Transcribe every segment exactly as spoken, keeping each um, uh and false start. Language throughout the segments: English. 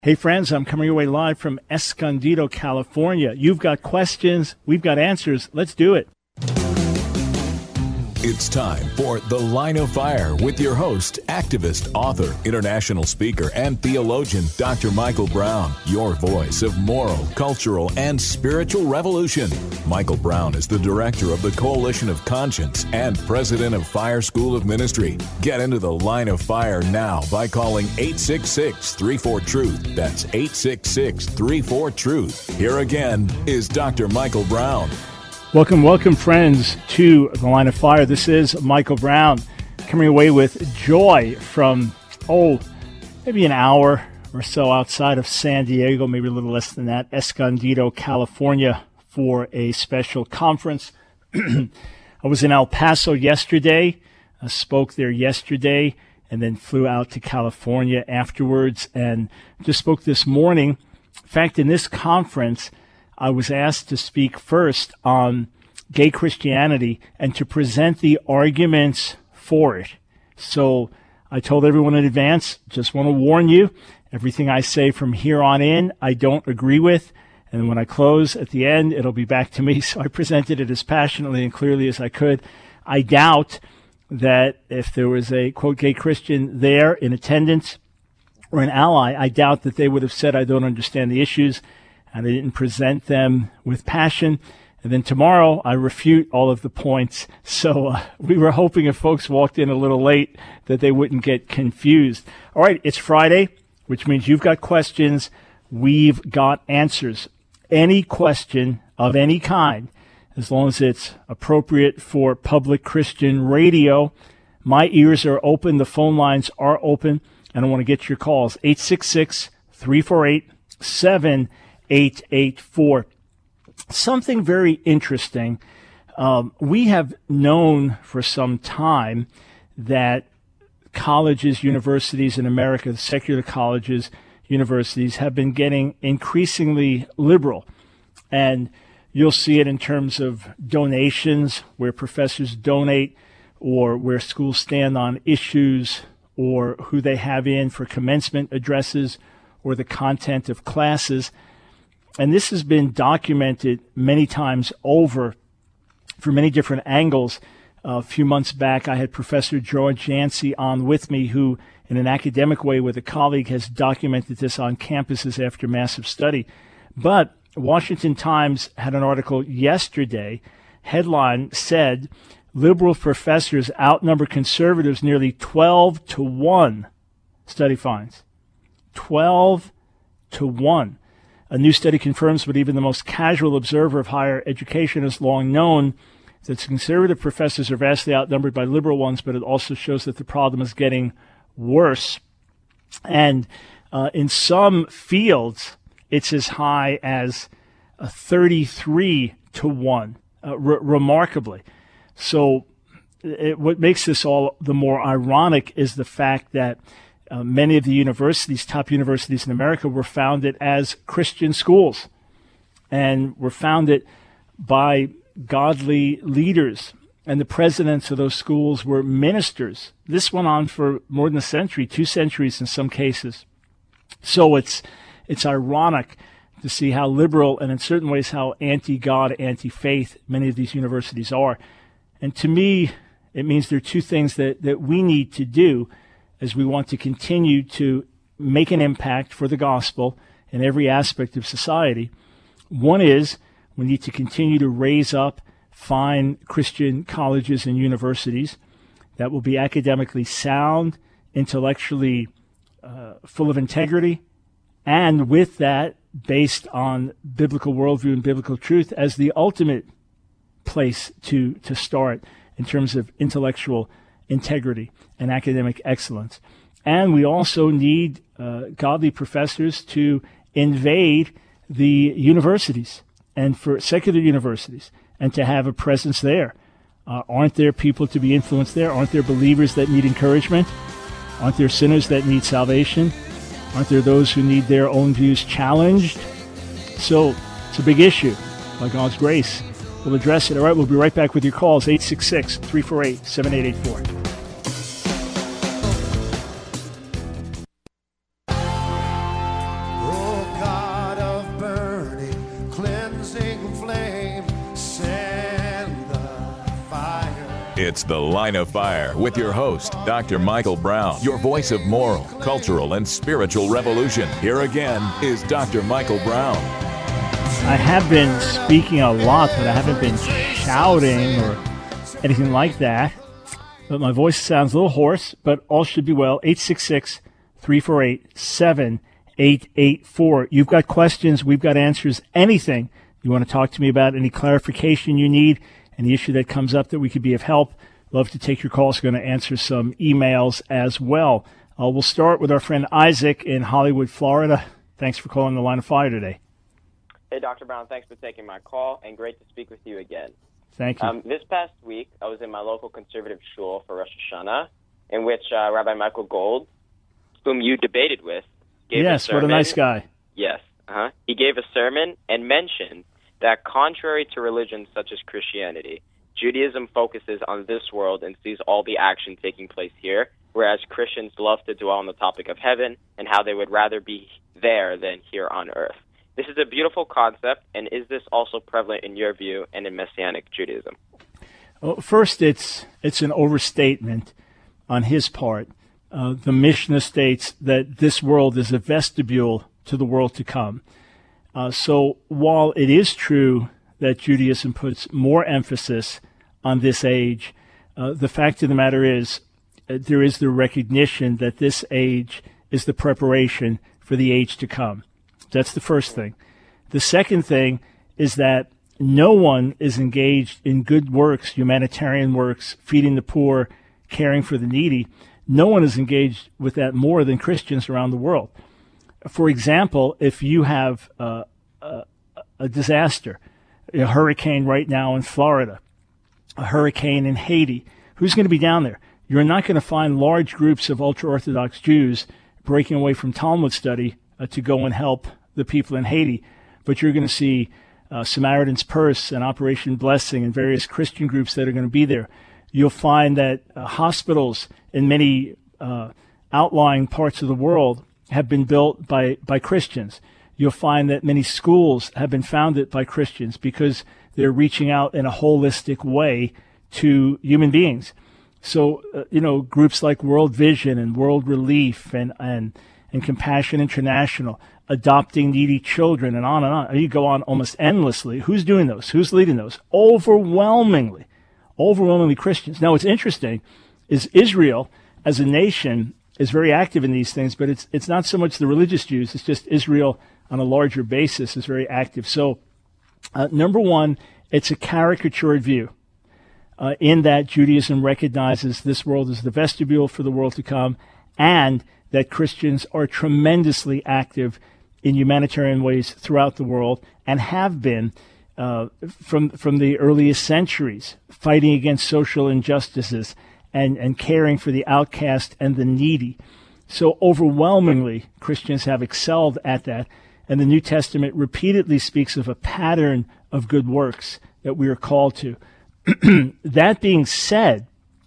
Hey friends, I'm coming your way live from Escondido, California. You've got questions, we've got answers. Let's do it. It's time for The Line of Fire with your host, activist, author, international speaker, and theologian, Doctor Michael Brown, your voice of moral, cultural, and spiritual revolution. Michael Brown is the director of the Coalition of Conscience and president of Fire School of Ministry. Get into The Line of Fire now by calling eight six six, three four, truth. That's eight six six, three four, truth. Here again is Doctor Michael Brown. Welcome, welcome, friends, to The Line of Fire. This is Michael Brown coming away with joy from, oh, maybe an hour or so outside of San Diego, maybe a little less than that, Escondido, California, for a special conference. I was in El Paso yesterday, I spoke there yesterday, and then flew out to California afterwards, and just spoke this morning. In fact, in this conference, I was asked to speak first on gay Christianity and to present the arguments for it. So I told everyone in advance, just want to warn you, everything I say from here on in, I don't agree with. And when I close at the end, it'll be back to me. So I presented it as passionately and clearly as I could. I doubt that if there was a, quote, gay Christian there in attendance or an ally, I doubt that they would have said, I don't understand the issues. And I didn't present them with passion. And then tomorrow, I refute all of the points. So uh, we were hoping if folks walked in a little late that they wouldn't get confused. All right, it's Friday, which means you've got questions. We've got answers. Any question of any kind, as long as it's appropriate for public Christian radio, my ears are open. The phone lines are open. And I want to get your calls. eight six six, three four eight, seven eight eight four. Something very interesting. Um, we have known for some time that colleges, universities in America, the secular colleges, universities, have been getting increasingly liberal. And you'll see it in terms of donations, where professors donate, or where schools stand on issues, or who they have in for commencement addresses, or the content of classes. And this has been documented many times over from many different angles. Uh, a few months back, I had Professor George Yancey on with me, who, in an academic way with a colleague, has documented this on campuses after massive study. But Washington Times had an article yesterday. Headline said, liberal professors outnumber conservatives nearly twelve to one, study finds. twelve to one. A new study confirms what even the most casual observer of higher education has long known, that conservative professors are vastly outnumbered by liberal ones, but it also shows that the problem is getting worse. And uh, in some fields, it's as high as uh, thirty-three to one, uh, re- remarkably. So it, what makes this all the more ironic is the fact that Uh, many of the universities, top universities in America, were founded as Christian schools and were founded by godly leaders. And the presidents of those schools were ministers. This went on for more than a century, two centuries in some cases. So it's it's ironic to see how liberal and in certain ways how anti-God, anti-faith many of these universities are. And to me, it means there are two things that, that we need to do as we want to continue to make an impact for the gospel in every aspect of society. One is we need to continue to raise up fine Christian colleges and universities that will be academically sound, intellectually uh, full of integrity, and with that, based on biblical worldview and biblical truth as the ultimate place to, to start in terms of intellectual integrity and academic excellence. And we also need uh, godly professors to invade the universities and for secular universities and to have a presence there. Uh, aren't there people to be influenced there? Aren't there believers that need encouragement? Aren't there sinners that need salvation? Aren't there those who need their own views challenged? So it's a big issue. By God's grace, we'll address it. All right, we'll be right back with your calls, eight six six, three four eight, seven eight eight four. It's The Line of Fire with your host, Doctor Michael Brown, your voice of moral, cultural, and spiritual revolution. Here again is Doctor Michael Brown. I have been speaking a lot, but I haven't been shouting or anything like that. But my voice sounds a little hoarse, but all should be well. eight six six, three four eight, seven eight eight four. You've got questions, we've got answers, anything you want to talk to me about, any clarification you need, any issue that comes up that we could be of help. Love to take your calls. Going to answer some emails as well. Uh, we'll start with our friend Isaac in Hollywood, Florida. Thanks for calling the Line of Fire today. Hey, Doctor Brown, thanks for taking my call, and great to speak with you again. Thank you. Um, this past week, I was in my local conservative shul for Rosh Hashanah, in which uh, Rabbi Michael Gold, whom you debated with, gave yes, a sermon. What a nice guy. Yes, uh-huh. He gave a sermon and mentioned that contrary to religions such as Christianity, Judaism focuses on this world and sees all the action taking place here, whereas Christians love to dwell on the topic of heaven and how they would rather be there than here on earth. This is a beautiful concept, and is this also prevalent in your view and in Messianic Judaism? Well, first, it's it's an overstatement on his part. Uh, the Mishnah states that this world is a vestibule to the world to come. Uh, so while it is true that Judaism puts more emphasis on this age, uh, the fact of the matter is uh, there is the recognition that this age is the preparation for the age to come. That's the first thing. The second thing is that no one is engaged in good works, humanitarian works, feeding the poor, caring for the needy. No one is engaged with that more than Christians around the world. For example, if you have uh, a, a disaster, a hurricane right now in Florida, a hurricane in Haiti, who's going to be down there? You're not going to find large groups of ultra-Orthodox Jews breaking away from Talmud study uh, to go and help the people in Haiti, but you're going to see uh, Samaritan's Purse and Operation Blessing and various Christian groups that are going to be there. You'll find that uh, hospitals in many uh, outlying parts of the world have been built by, by Christians. You'll find that many schools have been founded by Christians because they're reaching out in a holistic way to human beings. So, uh, you know, groups like World Vision and World Relief and, and, and Compassion International, adopting needy children, and on and on. You go on almost endlessly. Who's doing those? Who's leading those? Overwhelmingly, overwhelmingly Christians. Now, what's interesting is Israel as a nation is very active in these things, but it's it's not so much the religious Jews. It's just Israel on a larger basis is very active. So, uh, number one, it's a caricatured view uh, in that Judaism recognizes this world as the vestibule for the world to come, and that Christians are tremendously active in humanitarian ways throughout the world and have been uh, from from the earliest centuries, fighting against social injustices and, and caring for the outcast and the needy. So overwhelmingly, Christians have excelled at that. And the New Testament repeatedly speaks of a pattern of good works that we are called to. That being said,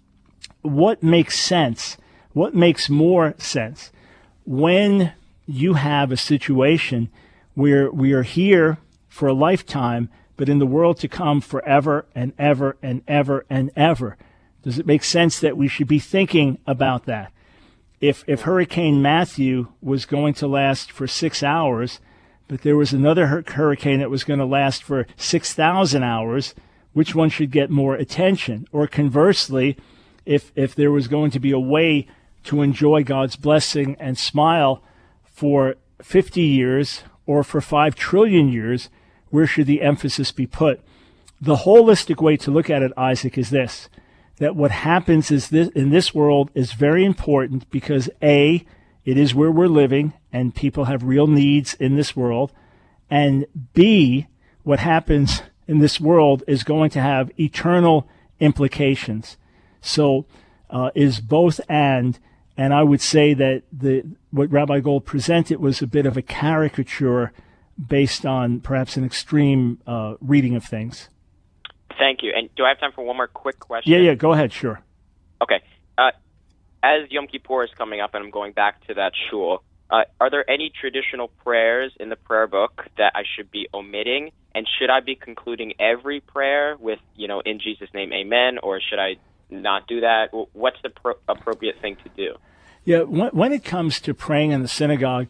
what makes sense? What makes more sense when you have a situation where we are here for a lifetime, but in the world to come forever and ever and ever and ever? Does it make sense that we should be thinking about that? If if Hurricane Matthew was going to last for six hours, but there was another hur- hurricane that was going to last for six thousand hours, which one should get more attention? Or conversely, if if there was going to be a way to enjoy God's blessing and smile for fifty years or for five trillion years, where should the emphasis be put? The holistic way to look at it, Isaac, is this, that what happens is this, in this world is very important because A, it is where we're living and people have real needs in this world, and B, what happens in this world is going to have eternal implications. So uh, is both and, and I would say that the what Rabbi Gold presented was a bit of a caricature based on perhaps an extreme uh, reading of things. Thank you. And do I have time for one more quick question? Yeah, yeah, go ahead, sure. Okay. Uh, as Yom Kippur is coming up and I'm going back to that shul, uh, are there any traditional prayers in the prayer book that I should be omitting? And should I be concluding every prayer with, you know, in Jesus' name, amen, or should I not do that? What's the pro- appropriate thing to do? Yeah, when, when it comes to praying in the synagogue,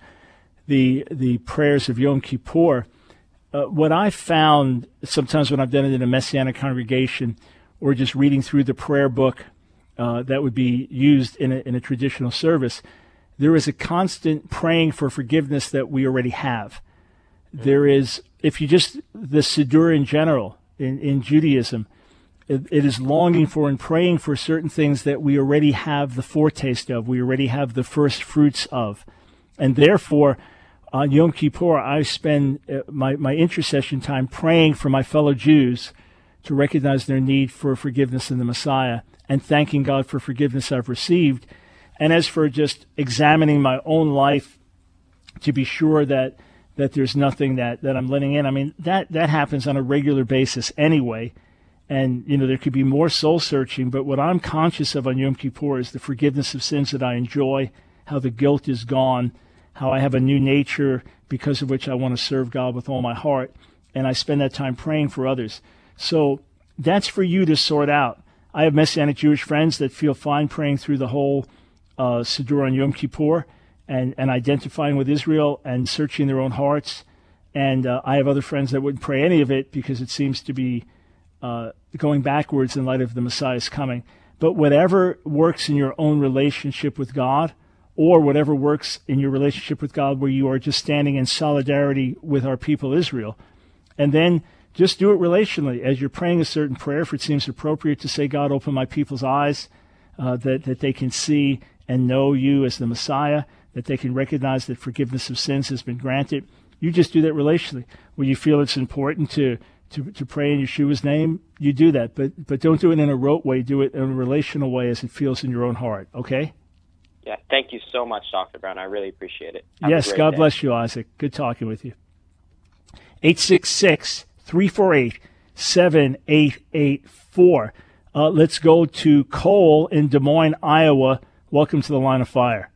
the the prayers of Yom Kippur, uh, what I found sometimes when I've done it in a Messianic congregation or just reading through the prayer book uh, that would be used in a, in a traditional service, there is a constant praying for forgiveness that we already have. There is, if you just, the Siddur in general, in, in Judaism, it, it is longing for and praying for certain things that we already have the foretaste of, we already have the first fruits of. And therefore, on Yom Kippur, I spend my, my intercession time praying for my fellow Jews to recognize their need for forgiveness in the Messiah and thanking God for forgiveness I've received. And as for just examining my own life to be sure that that there's nothing that, that I'm letting in, I mean, that, that happens on a regular basis anyway. And, you know, there could be more soul searching, but what I'm conscious of on Yom Kippur is the forgiveness of sins that I enjoy, how the guilt is gone, how I have a new nature because of which I want to serve God with all my heart. And I spend that time praying for others. So that's for you to sort out. I have Messianic Jewish friends that feel fine praying through the whole uh, Siddur on Yom Kippur and, and identifying with Israel and searching their own hearts. And uh, I have other friends that wouldn't pray any of it because it seems to be uh, going backwards in light of the Messiah's coming. But whatever works in your own relationship with God, or whatever works in your relationship with God where you are just standing in solidarity with our people Israel, and then just do it relationally. As you're praying a certain prayer, if it seems appropriate to say, God, open my people's eyes, uh, that, that they can see and know you as the Messiah, that they can recognize that forgiveness of sins has been granted. You just do that relationally. When you feel it's important to, to, to pray in Yeshua's name, you do that. But but don't do it in a rote way. Do it in a relational way as it feels in your own heart, okay? Yeah, thank you so much, Doctor Brown. I really appreciate it. Have yes, God day. bless you, Isaac. Good talking with you. eight six six, three four eight, seven eight eight four. Uh, let's go to Cole in Des Moines, Iowa. Welcome to the Line of Fire.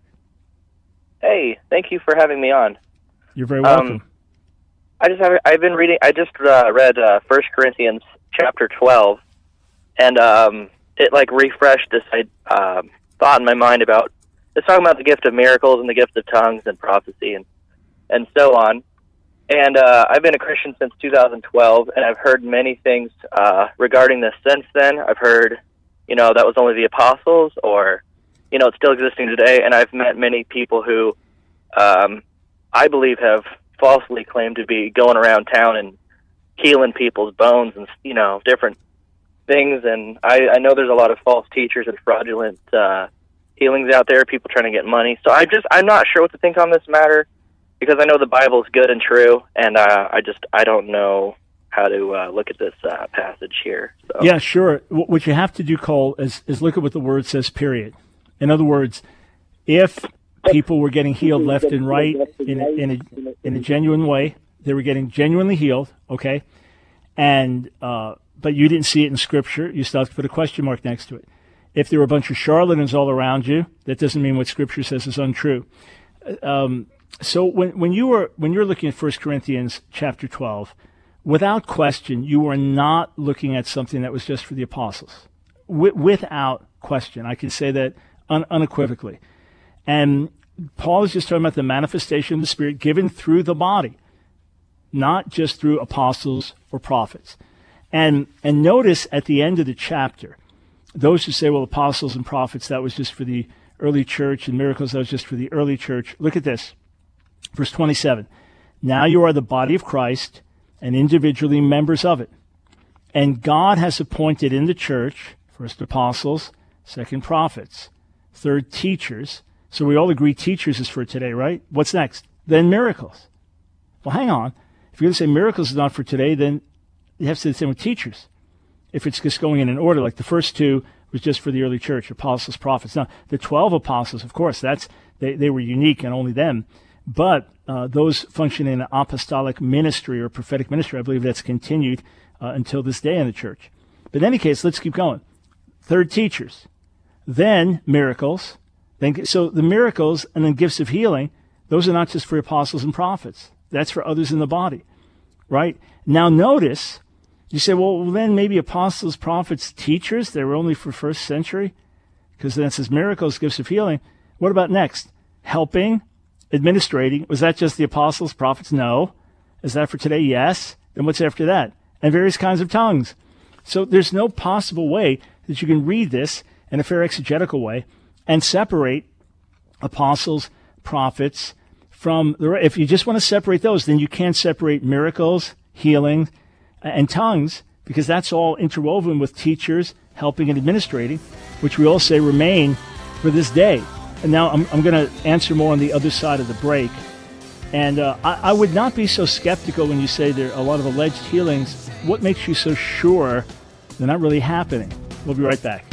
Hey, thank you for having me on. You're very welcome. Um, I just have I've been reading. I just uh, read uh, First Corinthians chapter twelve, and um, it like refreshed this uh, thought in my mind about it's talking about the gift of miracles and the gift of tongues and prophecy and and so on. And uh, I've been a Christian since two thousand twelve, and I've heard many things uh, regarding this since then. I've heard, you know, that was only the apostles, or you know, it's still existing today, and I've met many people who um, I believe have falsely claimed to be going around town and healing people's bones and, you know, different things. And I, I know there's a lot of false teachers and fraudulent uh, healings out there, people trying to get money. So I just, I'm not sure what to think on this matter because I know the Bible is good and true, and uh, I just, I don't know how to uh, look at this uh, passage here. So. Yeah, sure. What you have to do, Cole, is, is look at what the word says, period. In other words, if people were getting healed left and right in a, in a, in a genuine way, they were getting genuinely healed, okay, and uh, but you didn't see it in Scripture, you still have to put a question mark next to it. If there were a bunch of charlatans all around you, that doesn't mean what Scripture says is untrue. Um, so when when you were when you're looking at First Corinthians chapter twelve, without question, you are not looking at something that was just for the apostles. W- without question, I can say that un- unequivocally. And Paul is just talking about the manifestation of the Spirit given through the body, not just through apostles or prophets. And and notice at the end of the chapter, those who say, well, apostles and prophets, that was just for the early church, and miracles, that was just for the early church. Look at this. Verse twenty-seven. Now you are the body of Christ and individually members of it. And God has appointed in the church, first apostles, second prophets, third teachers. So we all agree teachers is for today, right? What's next? Then miracles. Well, hang on. If you're going to say miracles is not for today, then you have to say the same with teachers. If it's just going in an order, like the first two was just for the early church, apostles, prophets. Now, the twelve apostles, of course, that's they, they were unique and only them. But uh, those function in an apostolic ministry or prophetic ministry. I believe that's continued uh, until this day in the church. But in any case, let's keep going. Third, teachers. Then miracles. Then, so the miracles and then gifts of healing, those are not just for apostles and prophets. That's for others in the body, right? Now notice You say, well, then maybe apostles, prophets, teachers, they were only for first century? Because then it says miracles, gifts of healing. What about next? Helping, administrating. Was that just the apostles, prophets? No. Is that for today? Yes. Then what's after that? And various kinds of tongues. So there's no possible way that you can read this in a fair exegetical way and separate apostles, prophets from the. If you just want to separate those, then you can't separate miracles, healing, and tongues, because that's all interwoven with teachers, helping, and administrating, which we all say remain for this day. And now I'm, I'm going to answer more on the other side of the break. And uh, I, I would not be so skeptical when you say there are a lot of alleged healings. What makes you so sure they're not really happening? We'll be right back.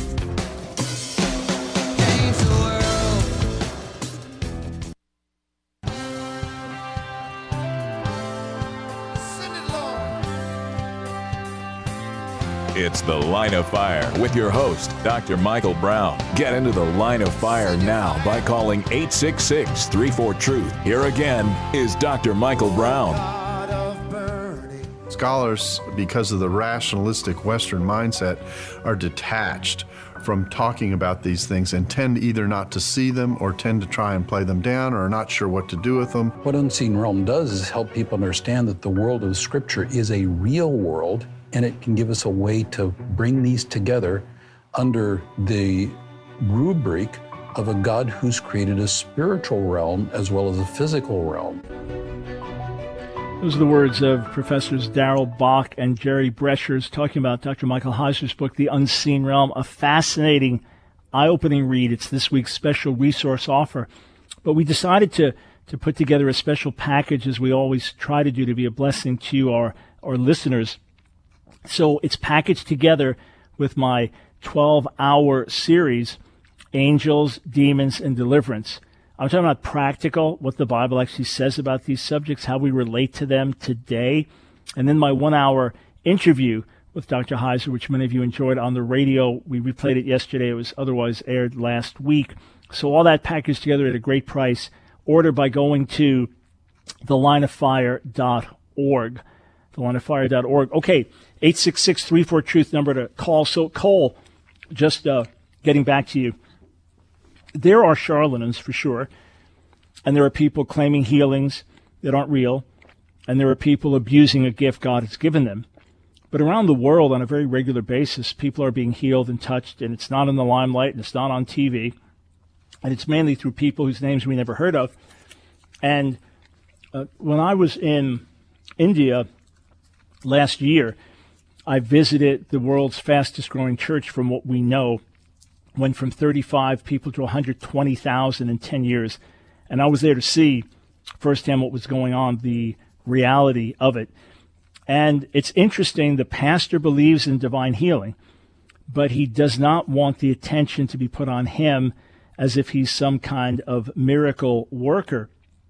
It's The Line of Fire with your host, Doctor Michael Brown. Get into the Line of Fire now by calling eight six six, three four, truth. Here again is Doctor Michael Brown. Scholars, because of the rationalistic Western mindset, are detached from talking about these things and tend either not to see them or tend to try and play them down or are not sure what to do with them. What Unseen Realm does is help people understand that the world of Scripture is a real world, and it can give us a way to bring these together under the rubric of a God who's created a spiritual realm as well as a physical realm. Those are the words of Professors Darrell Bock and Jerry Breschers talking about Doctor Michael Heiser's book, The Unseen Realm, a fascinating, eye-opening read. It's this week's special resource offer. But we decided to, to put together a special package, as we always try to do, to be a blessing to our, our listeners. So it's packaged together with my twelve-hour series, Angels, Demons, and Deliverance. I'm talking about practical, what the Bible actually says about these subjects, how we relate to them today. And then my one-hour interview with Doctor Heiser, which many of you enjoyed on the radio. We replayed it yesterday. It was otherwise aired last week. So all that packaged together at a great price. Order by going to the line of fire dot org. the line of fire dot org. Okay, eight six six, three four, truth number to call. So, Cole, just uh, getting back to you. There are charlatans, for sure, and there are people claiming healings that aren't real, and there are people abusing a gift God has given them. But around the world, on a very regular basis, people are being healed and touched, and it's not in the limelight, and it's not on T V, and it's mainly through people whose names we never heard of. And uh, when I was in India last year, I visited the world's fastest growing church from what we know, went from thirty-five people to one hundred twenty thousand in ten years. And I was there to see firsthand what was going on, the reality of it. And it's interesting, the pastor believes in divine healing, but he does not want the attention to be put on him as if he's some kind of miracle worker.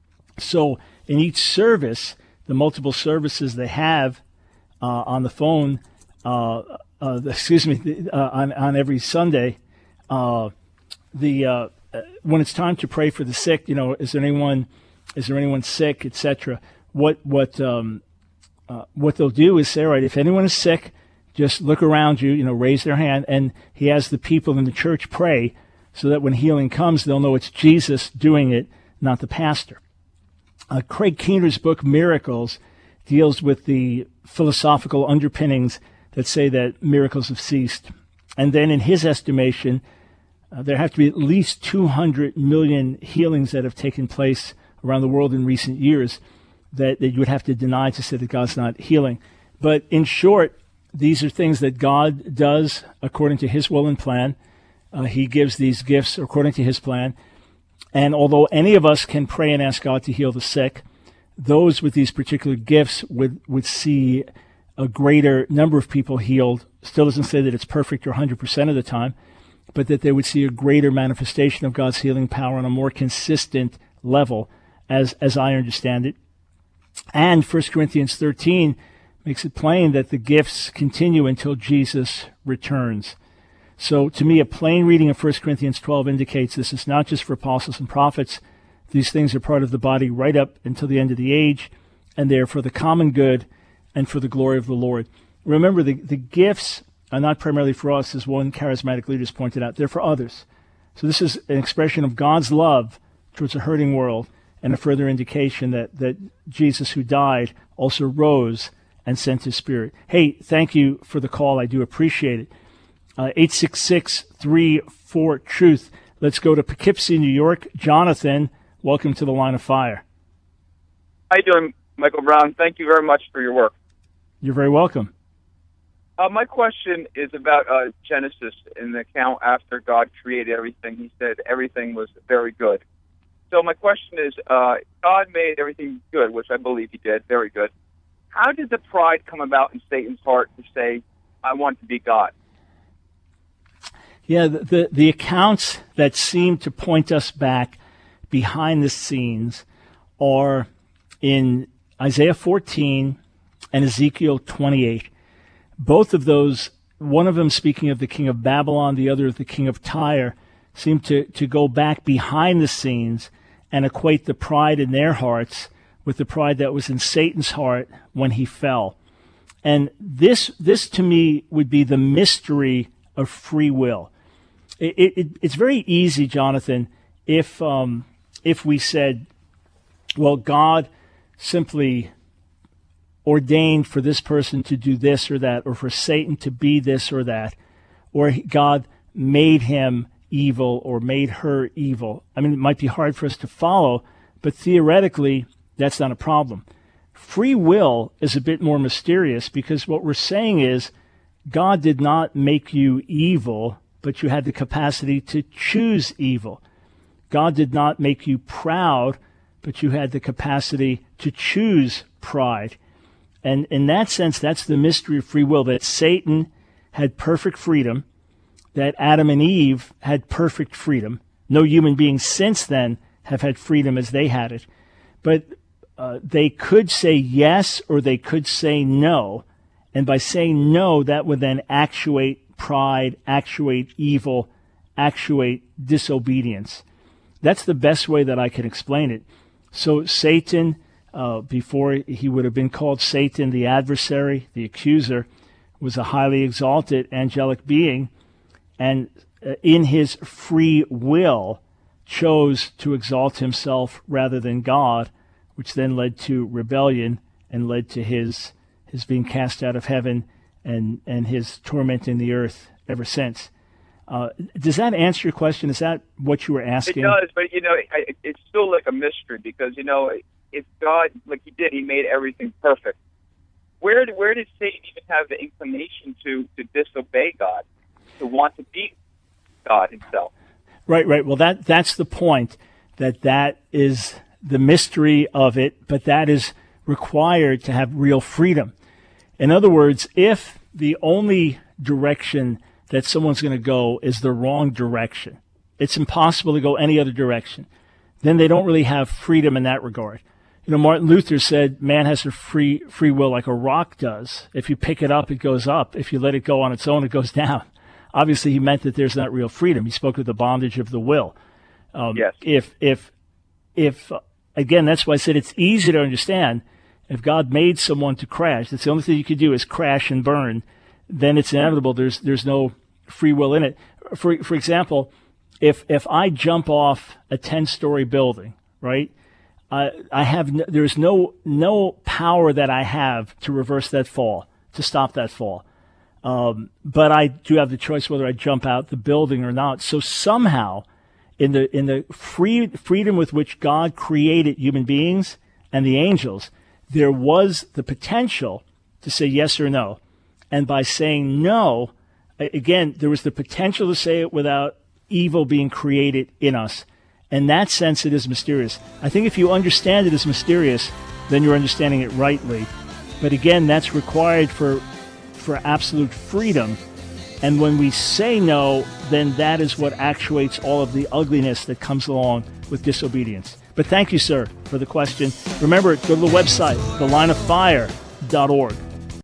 So in each service, the multiple services they have uh, on the phone, uh, uh, excuse me, uh, on, on every Sunday, uh, the uh, when it's time to pray for the sick, you know, is there anyone, is there anyone sick, et cetera. What what um, uh, what they'll do is say, all right, if anyone is sick, just look around you, you know, raise their hand, and he has the people in the church pray, so that when healing comes, they'll know it's Jesus doing it, not the pastor. Uh, Craig Keener's book, Miracles, deals with the philosophical underpinnings that say that miracles have ceased. And then in his estimation, uh, there have to be at least two hundred million healings that have taken place around the world in recent years that, that you would have to deny to say that God's not healing. But in short, these are things that God does according to his will and plan. Uh, he gives these gifts according to his plan. And although any of us can pray and ask God to heal the sick, those with these particular gifts would, would see a greater number of people healed. Still doesn't say that it's perfect or one hundred percent of the time, but that they would see a greater manifestation of God's healing power on a more consistent level, as, as I understand it. And First Corinthians thirteen makes it plain that the gifts continue until Jesus returns. So to me, a plain reading of First Corinthians twelve indicates this is not just for apostles and prophets. These things are part of the body right up until the end of the age, and they are for the common good and for the glory of the Lord. remember, the, the gifts are not primarily for us, as one charismatic leader has pointed out. They're for others. So this is an expression of God's love towards a hurting world, and a further indication that, that Jesus, who died, also rose and sent his Spirit. Hey, thank you for the call. I do appreciate it. Uh, eight six six, three four, truth. Let's go to Poughkeepsie, New York. Jonathan, welcome to the Line of Fire. How you doing, Michael Brown? Thank you very much for your work. You're very welcome. Uh, my question is about uh, Genesis. In the account after God created everything, he said everything was very good. So my question is, uh, God made everything good, which I believe he did, very good. How did the pride come about in Satan's heart to say, I want to be God? Yeah, the, the, the accounts that seem to point us back behind the scenes are in Isaiah fourteen and Ezekiel twenty-eight. Both of those, one of them speaking of the king of Babylon, the other of the king of Tyre, seem to, to go back behind the scenes and equate the pride in their hearts with the pride that was in Satan's heart when he fell. And this, this to me, would be the mystery of free will. It, it, it's very easy, Jonathan, if um, if we said, well, God simply ordained for this person to do this or that, or for Satan to be this or that, or God made him evil or made her evil. I mean, it might be hard for us to follow, but theoretically, that's not a problem. Free will is a bit more mysterious, because what we're saying is God did not make you evil, but you had the capacity to choose evil. God did not make you proud, but you had the capacity to choose pride. And in that sense, that's the mystery of free will, that Satan had perfect freedom, that Adam and Eve had perfect freedom. No human being since then have had freedom as they had it. But uh, they could say yes or they could say no. And by saying no, that would then actuate pride, actuate evil, actuate disobedience. That's the best way that I can explain it. So Satan, uh, before he would have been called Satan, the adversary, the accuser, was a highly exalted angelic being, and uh, in his free will chose to exalt himself rather than God, which then led to rebellion and led to his his being cast out of heaven and, and his tormenting the earth ever since. Uh, does that answer your question? Is that what you were asking? It does, but, you know, it, it's still like a mystery, because, you know, if God, like he did, he made everything perfect. Where, where did Satan even have the inclination to, to disobey God, to want to be God himself? Right, right. Well, that that's the point, that that is the mystery of it, but that is required to have real freedom. In other words, if the only direction that someone's going to go is the wrong direction, it's impossible to go any other direction, then they don't really have freedom in that regard. You know, Martin Luther said man has a free free will like a rock does. If you pick it up, it goes up. If you let it go on its own, it goes down. Obviously, he meant that there's not real freedom. He spoke of the bondage of the will. Um, yes. If, if, if, again, that's why I said it's easy to understand. If God made someone to crash, that's the only thing you could do is crash and burn, then it's inevitable. There's there's no free will in it. For for example, if if I jump off a ten-story building, right, uh, I have no, there's no no power that I have to reverse that fall, to stop that fall. Um, but I do have the choice whether I jump out the building or not. So somehow, in the in the free freedom with which God created human beings and the angels, there was the potential to say yes or no. And by saying no, again, there was the potential to say it without evil being created in us. In that sense, it is mysterious. I think if you understand it as mysterious, then you're understanding it rightly. But again, that's required for for absolute freedom. And when we say no, then that is what actuates all of the ugliness that comes along with disobedience. But thank you, sir, for the question. Remember, go to the website, the line of fire dot org.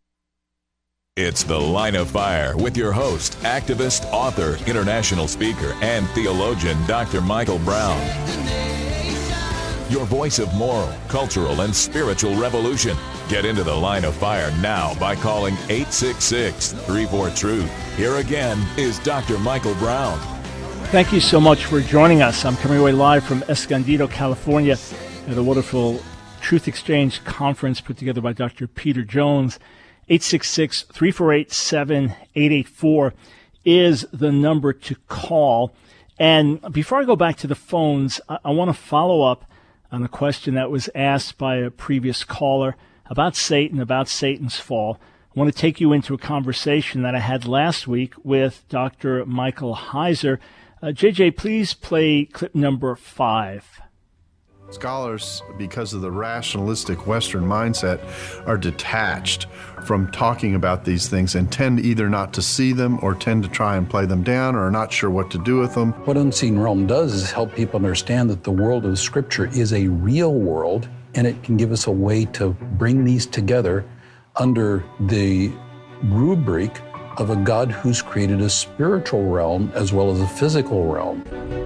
It's The Line of Fire with your host, activist, author, international speaker, and theologian, Doctor Michael Brown. your voice of moral, cultural, and spiritual revolution. Get into the Line of Fire now by calling eight six six, three four, truth. Here again is Doctor Michael Brown. Thank you so much for joining us. I'm coming away live from Escondido, California, at a wonderful Truth Exchange conference put together by Doctor Peter Jones. eight six six, three four eight, seven eight eight four is the number to call. And before I go back to the phones, I, I want to follow up on a question that was asked by a previous caller about Satan, about Satan's fall. I want to take you into a conversation that I had last week with Doctor Michael Heiser. Uh, J J, please play clip number five. Scholars, because of the rationalistic Western mindset, are detached from talking about these things and tend either not to see them or tend to try and play them down or are not sure what to do with them. What Unseen Realm does is help people understand that the world of Scripture is a real world, and it can give us a way to bring these together under the rubric of a God who's created a spiritual realm as well as a physical realm.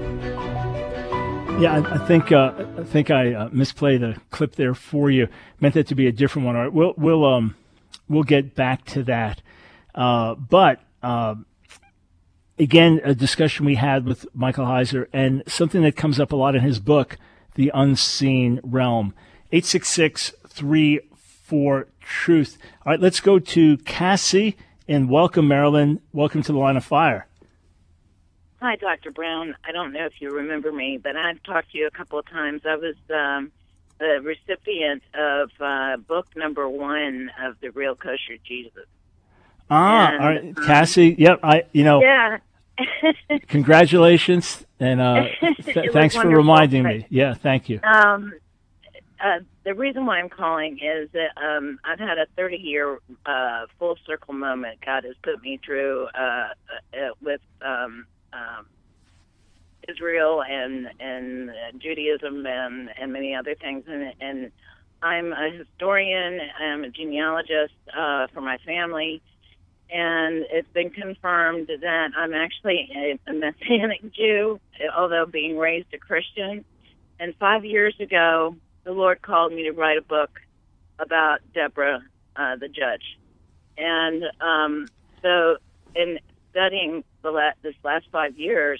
Yeah, I, I think uh, I think I uh, misplayed a clip there for you. Meant that to be a different one. All right, we'll we'll um we'll get back to that. Uh, but uh, again, a discussion we had with Michael Heiser, and something that comes up a lot in his book, The Unseen Realm. eight six six, three four, truth. All right, let's go to Cassie in Welcome, Maryland. Welcome to the Line of Fire. Hi, Doctor Brown. I don't know if you remember me, but I've talked to you a couple of times. I was um, the recipient of uh, book number one of The Real Kosher Jesus. Ah, and, all right, um, Cassie. Yep, I. You know. Yeah. Congratulations, and uh, th- thanks for reminding me. Yeah, thank you. Um, uh, the reason why I'm calling is that um, I've had a thirty-year uh, full circle moment God has put me through uh, uh, with. Um, Um, Israel and and uh, Judaism and, and many other things, and, and I'm a historian. I'm a genealogist uh, for my family, and it's been confirmed that I'm actually a, a Messianic Jew, although being raised a Christian. And five years ago, the Lord called me to write a book about Deborah, uh, the judge, and um, so in studying the la- this last five years,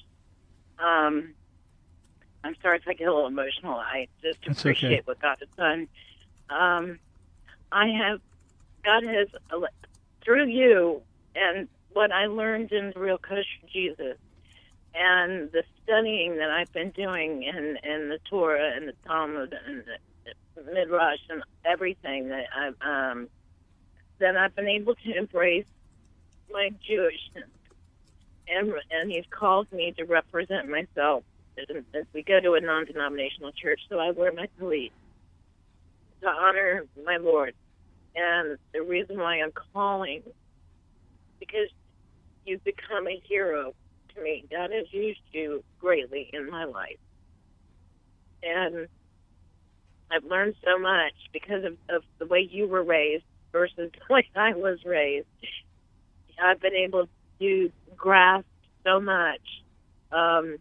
um, I'm sorry if I get a little emotional. I just That's appreciate okay. what God has done. Um, I have, God has, through you and what I learned in the Real Kosher Jesus and the studying that I've been doing in, in the Torah and the Talmud and the Midrash and everything that I've, um, that I've been able to embrace my Jewishness. And, and he's called me to represent myself as we go to a non-denominational church, so I wear my tallit to honor my Lord. And the reason why I'm calling, because you've become a hero to me. God has used you greatly in my life. And I've learned so much because of, of the way you were raised versus the way I was raised. I've been able to grasp so much um,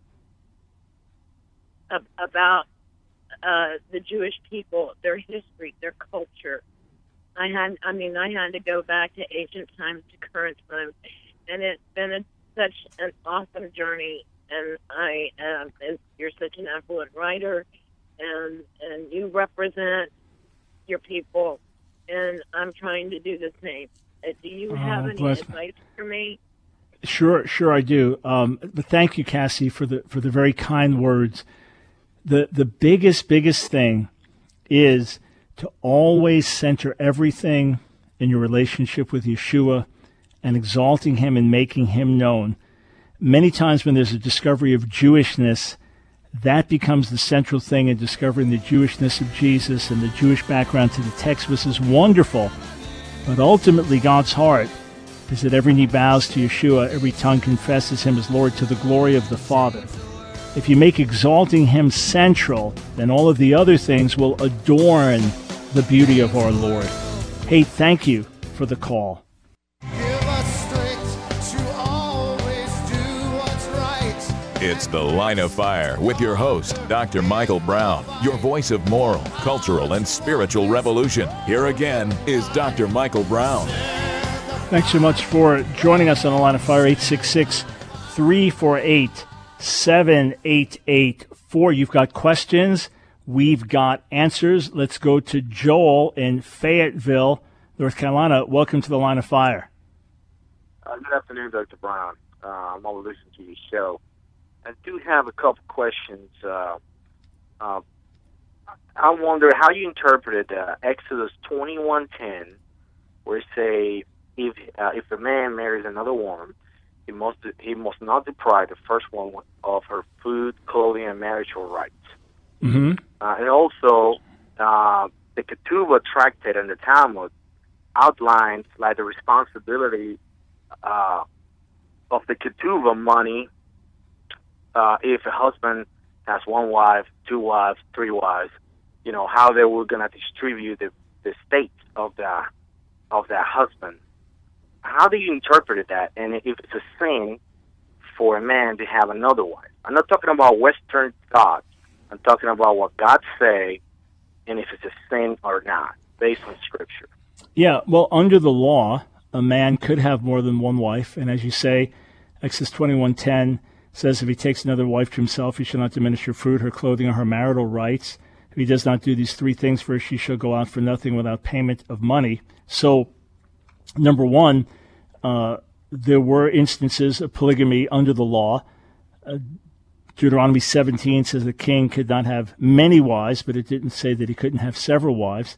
ab- about uh, the Jewish people, their history, their culture. I had, I mean, I had to go back to ancient times to current times, and it's been a, such an awesome journey. And I, um, and you're such an affluent writer, and and you represent your people, and I'm trying to do the same. Uh, do you have Oh, any bless- advice for me? Sure, sure, I do. Um, but thank you, Cassie, for the for the very kind words. The the biggest biggest thing is to always center everything in your relationship with Yeshua and exalting him and making him known. Many times when there's a discovery of Jewishness, that becomes the central thing in discovering the Jewishness of Jesus and the Jewish background to the text, which is wonderful. But ultimately, God's heart is that every knee bows to Yeshua, every tongue confesses him as Lord to the glory of the Father. If you make exalting him central, then all of the other things will adorn the beauty of our Lord. Hey, thank you for the call. It's The Line of Fire with your host, Doctor Michael Brown, your voice of moral, cultural, and spiritual revolution. Here again is Doctor Michael Brown. Thanks so much for joining us on The Line of Fire, eight six six, three four eight, seven eight eight four. You've got questions. We've got answers. Let's go to Joel in Fayetteville, North Carolina. Welcome to The Line of Fire. Uh, good afternoon, Doctor Brown. Uh, I'm always listening to your show. I do have a couple questions. Uh, uh, I wonder how you interpreted uh, Exodus twenty-one ten, where it say if uh, if a man marries another woman, he must he must not deprive the first one of her food, clothing, and marital rights. Mm-hmm. Uh, and also, uh, the Ketubah tractate and the Talmud outlines like the responsibility uh, of the Ketubah money uh, if a husband has one wife, two wives, three wives. You know how they were going to distribute the the estate of the of their husband. How do you interpret that? And if it's a sin for a man to have another wife? I'm not talking about Western thought. I'm talking about what God say, and if it's a sin or not, based on Scripture. Yeah, well, under the law, a man could have more than one wife, and as you say, Exodus twenty-one ten says if he takes another wife to himself, he shall not diminish her food, her clothing, or her marital rights. If he does not do these three things, first she shall go out for nothing without payment of money. So, number one, uh, there were instances of polygamy under the law. Uh, Deuteronomy seventeen says the king could not have many wives, but it didn't say that he couldn't have several wives.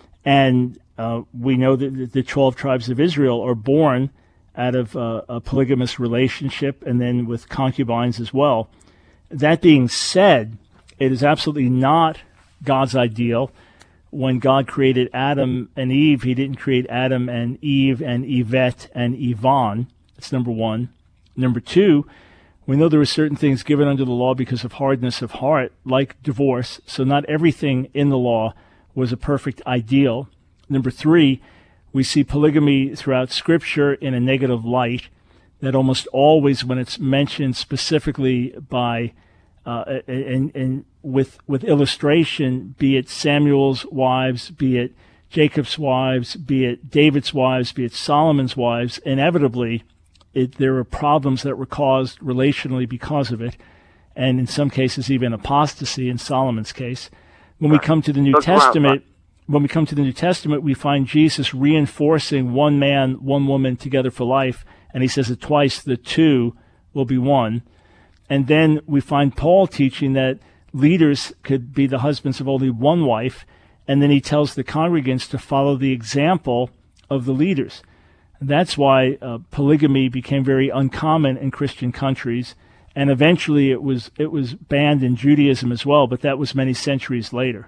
And uh, we know that the twelve tribes of Israel are born out of uh, a polygamous relationship and then with concubines as well. That being said, it is absolutely not God's ideal. When God created Adam and Eve, he didn't create Adam and Eve and Yvette and Yvonne. That's number one. Number two, we know there are certain things given under the law because of hardness of heart, like divorce. So not everything in the law was a perfect ideal. Number three, we see polygamy throughout Scripture in a negative light, that almost always when it's mentioned specifically by uh, and, and with with illustration, be it Samuel's wives, be it Jacob's wives, be it David's wives, be it Solomon's wives, inevitably It, there were problems that were caused relationally because of it, and in some cases even apostasy in Solomon's case. When we come to the New Testament, when we come to the New Testament, we find Jesus reinforcing one man, one woman together for life, and he says it twice, the two will be one. And then we find Paul teaching that leaders could be the husbands of only one wife, and then he tells the congregants to follow the example of the leaders. That's why uh, polygamy became very uncommon in Christian countries, and eventually it was it was banned in Judaism as well, but that was many centuries later.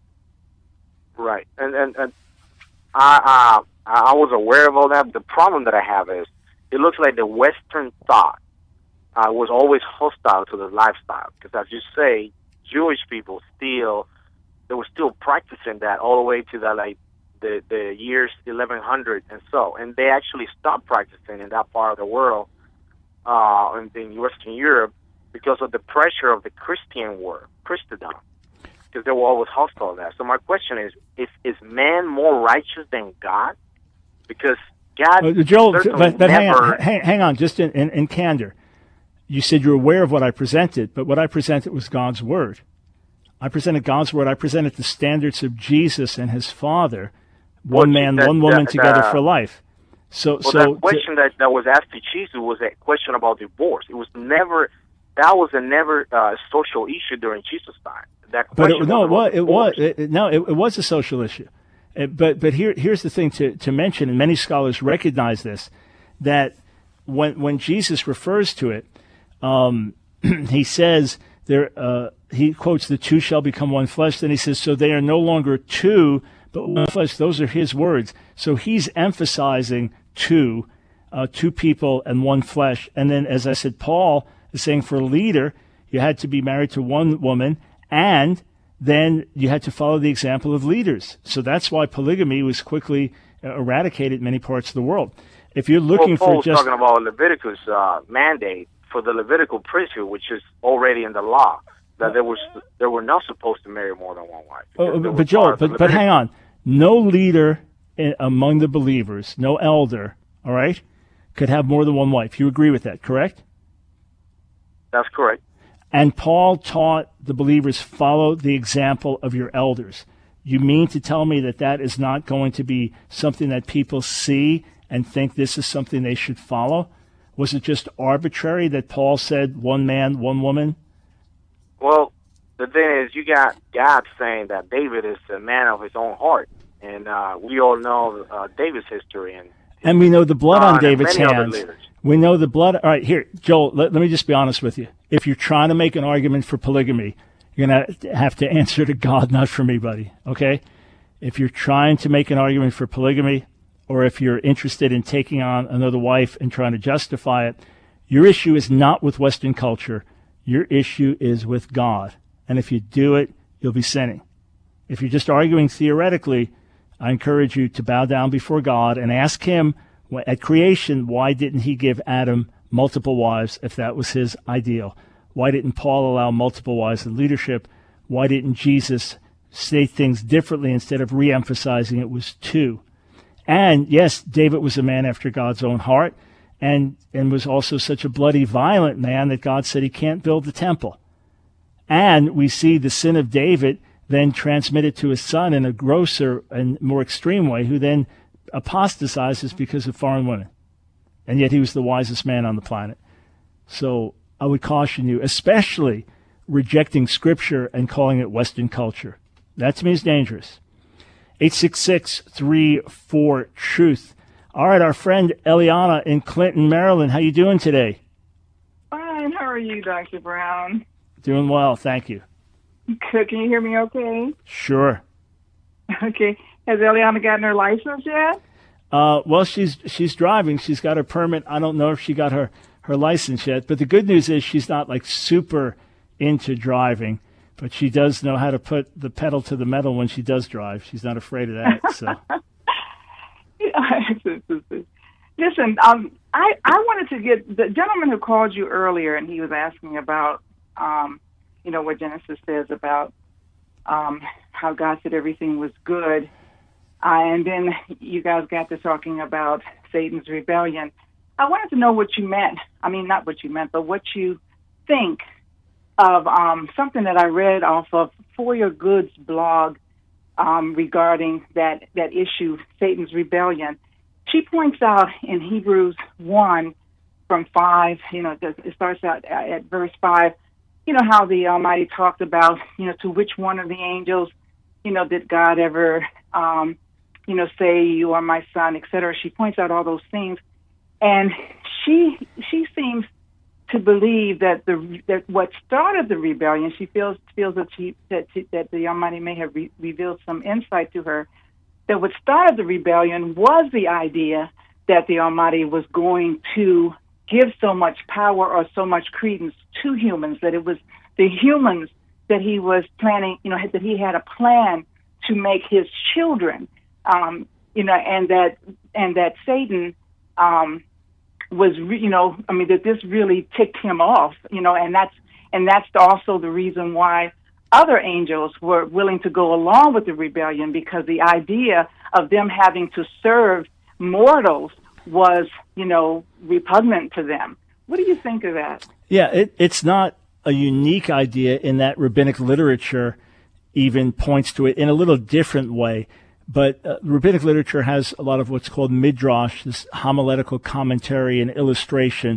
Right, and and, and I uh, I was aware of all that. The problem that I have is it looks like the Western thought uh, was always hostile to the lifestyle, because as you say, Jewish people still they were still practicing that all the way to the like. The, the years eleven hundred and so, and they actually stopped practicing in that part of the world, uh, in, in Western Europe, because of the pressure of the Christian world, Christendom, because they were always hostile to that. So my question is, is, is man more righteous than God? Because God uh, Joel, but, but never... hang on, hang, hang on, just in, in, in candor. You said you're aware of what I presented, but what I presented was God's word. I presented God's word. I presented the standards of Jesus and his Father. One well, man, that, one woman that, together that, for life. So, well, so that question to, that, that was asked to Jesus was a question about divorce. It was never that was a never uh, social issue during Jesus' time. That question but it, no, was it was it was it, no, it, it was a social issue. It, but but here here's the thing to, to mention, and many scholars recognize this, that when when Jesus refers to it, um, he says there uh, he quotes the two shall become one flesh. Then he says so they are no longer two, but one flesh. Those are his words. So he's emphasizing two, uh, two people and one flesh. And then, as I said, Paul is saying for a leader, you had to be married to one woman, and then you had to follow the example of leaders. So that's why polygamy was quickly uh, eradicated in many parts of the world. If you're looking well, Paul for just talking about Leviticus uh, mandate for the Levitical priesthood, which is already in the law, that there was they were not supposed to marry more than one wife. Oh, but, but Joel, but, but hang on. No leader in, among the believers, no elder, all right, could have more than one wife. You agree with that, correct? That's correct. And Paul taught the believers, follow the example of your elders. You mean to tell me that that is not going to be something that people see and think this is something they should follow? Was it just arbitrary that Paul said one man, one woman? Well, the thing is, you got God saying that David is a man of his own heart. And uh, we all know uh, David's history. And, and we know the blood on David's hands. hands. We know the blood. All right, here, Joel, let, let me just be honest with you. If you're trying to make an argument for polygamy, you're going to have to answer to God, not for me, buddy, okay? If you're trying to make an argument for polygamy, or if you're interested in taking on another wife and trying to justify it, your issue is not with Western culture. Your issue is with God. And if you do it, you'll be sinning. If you're just arguing theoretically, I encourage you to bow down before God and ask him, at creation, why didn't he give Adam multiple wives if that was his ideal? Why didn't Paul allow multiple wives in leadership? Why didn't Jesus say things differently instead of re-emphasizing it was two? And yes, David was a man after God's own heart, and, and was also such a bloody, violent man that God said he can't build the temple. And we see the sin of David then transmitted to his son in a grosser and more extreme way, who then apostatizes because of foreign women. And yet he was the wisest man on the planet. So I would caution you, especially rejecting Scripture and calling it Western culture. That to me is dangerous. eight six six, three four, truth. All right, our friend Eliana in Clinton, Maryland. How you doing today? Fine. How are you, Doctor Brown? Doing well, thank you. Good. Can you hear me okay? Sure. Okay. Has Eliana gotten her license yet? Uh, well, she's she's driving. She's got her permit. I don't know if she got her, her license yet. But the good news is she's not like super into driving. But she does know how to put the pedal to the metal when she does drive. She's not afraid of that. So, listen, um, I I wanted to get the gentleman who called you earlier, and he was asking about, um, you know, what Genesis says about um, how God said everything was good, uh, and then you guys got to talking about Satan's rebellion. I wanted to know what you meant. I mean, not what you meant, but what you think of um, something that I read off of For Your Goods blog um, regarding that, that issue, Satan's rebellion. She points out in Hebrews one from five, you know, it starts out at verse five, you know, how the Almighty talked about, you know, to which one of the angels, you know, did God ever, um, you know, say, you are my son, et cetera. She points out all those things. And she she seems to believe that the that what started the rebellion, she feels feels that she that she, that the Almighty may have re- revealed some insight to her, that what started the rebellion was the idea that the Almighty was going to give so much power or so much credence to humans, that it was the humans that he was planning, you know, that he had a plan to make his children, um, you know, and that and that Satan. Um, was, you know, I mean, that this really ticked him off, you know, and that's and that's also the reason why other angels were willing to go along with the rebellion, because the idea of them having to serve mortals was, you know, repugnant to them. What do you think of that? Yeah, it, it's not a unique idea in that rabbinic literature even points to it in a little different way. But uh, rabbinic literature has a lot of what's called midrash, this homiletical commentary and illustration.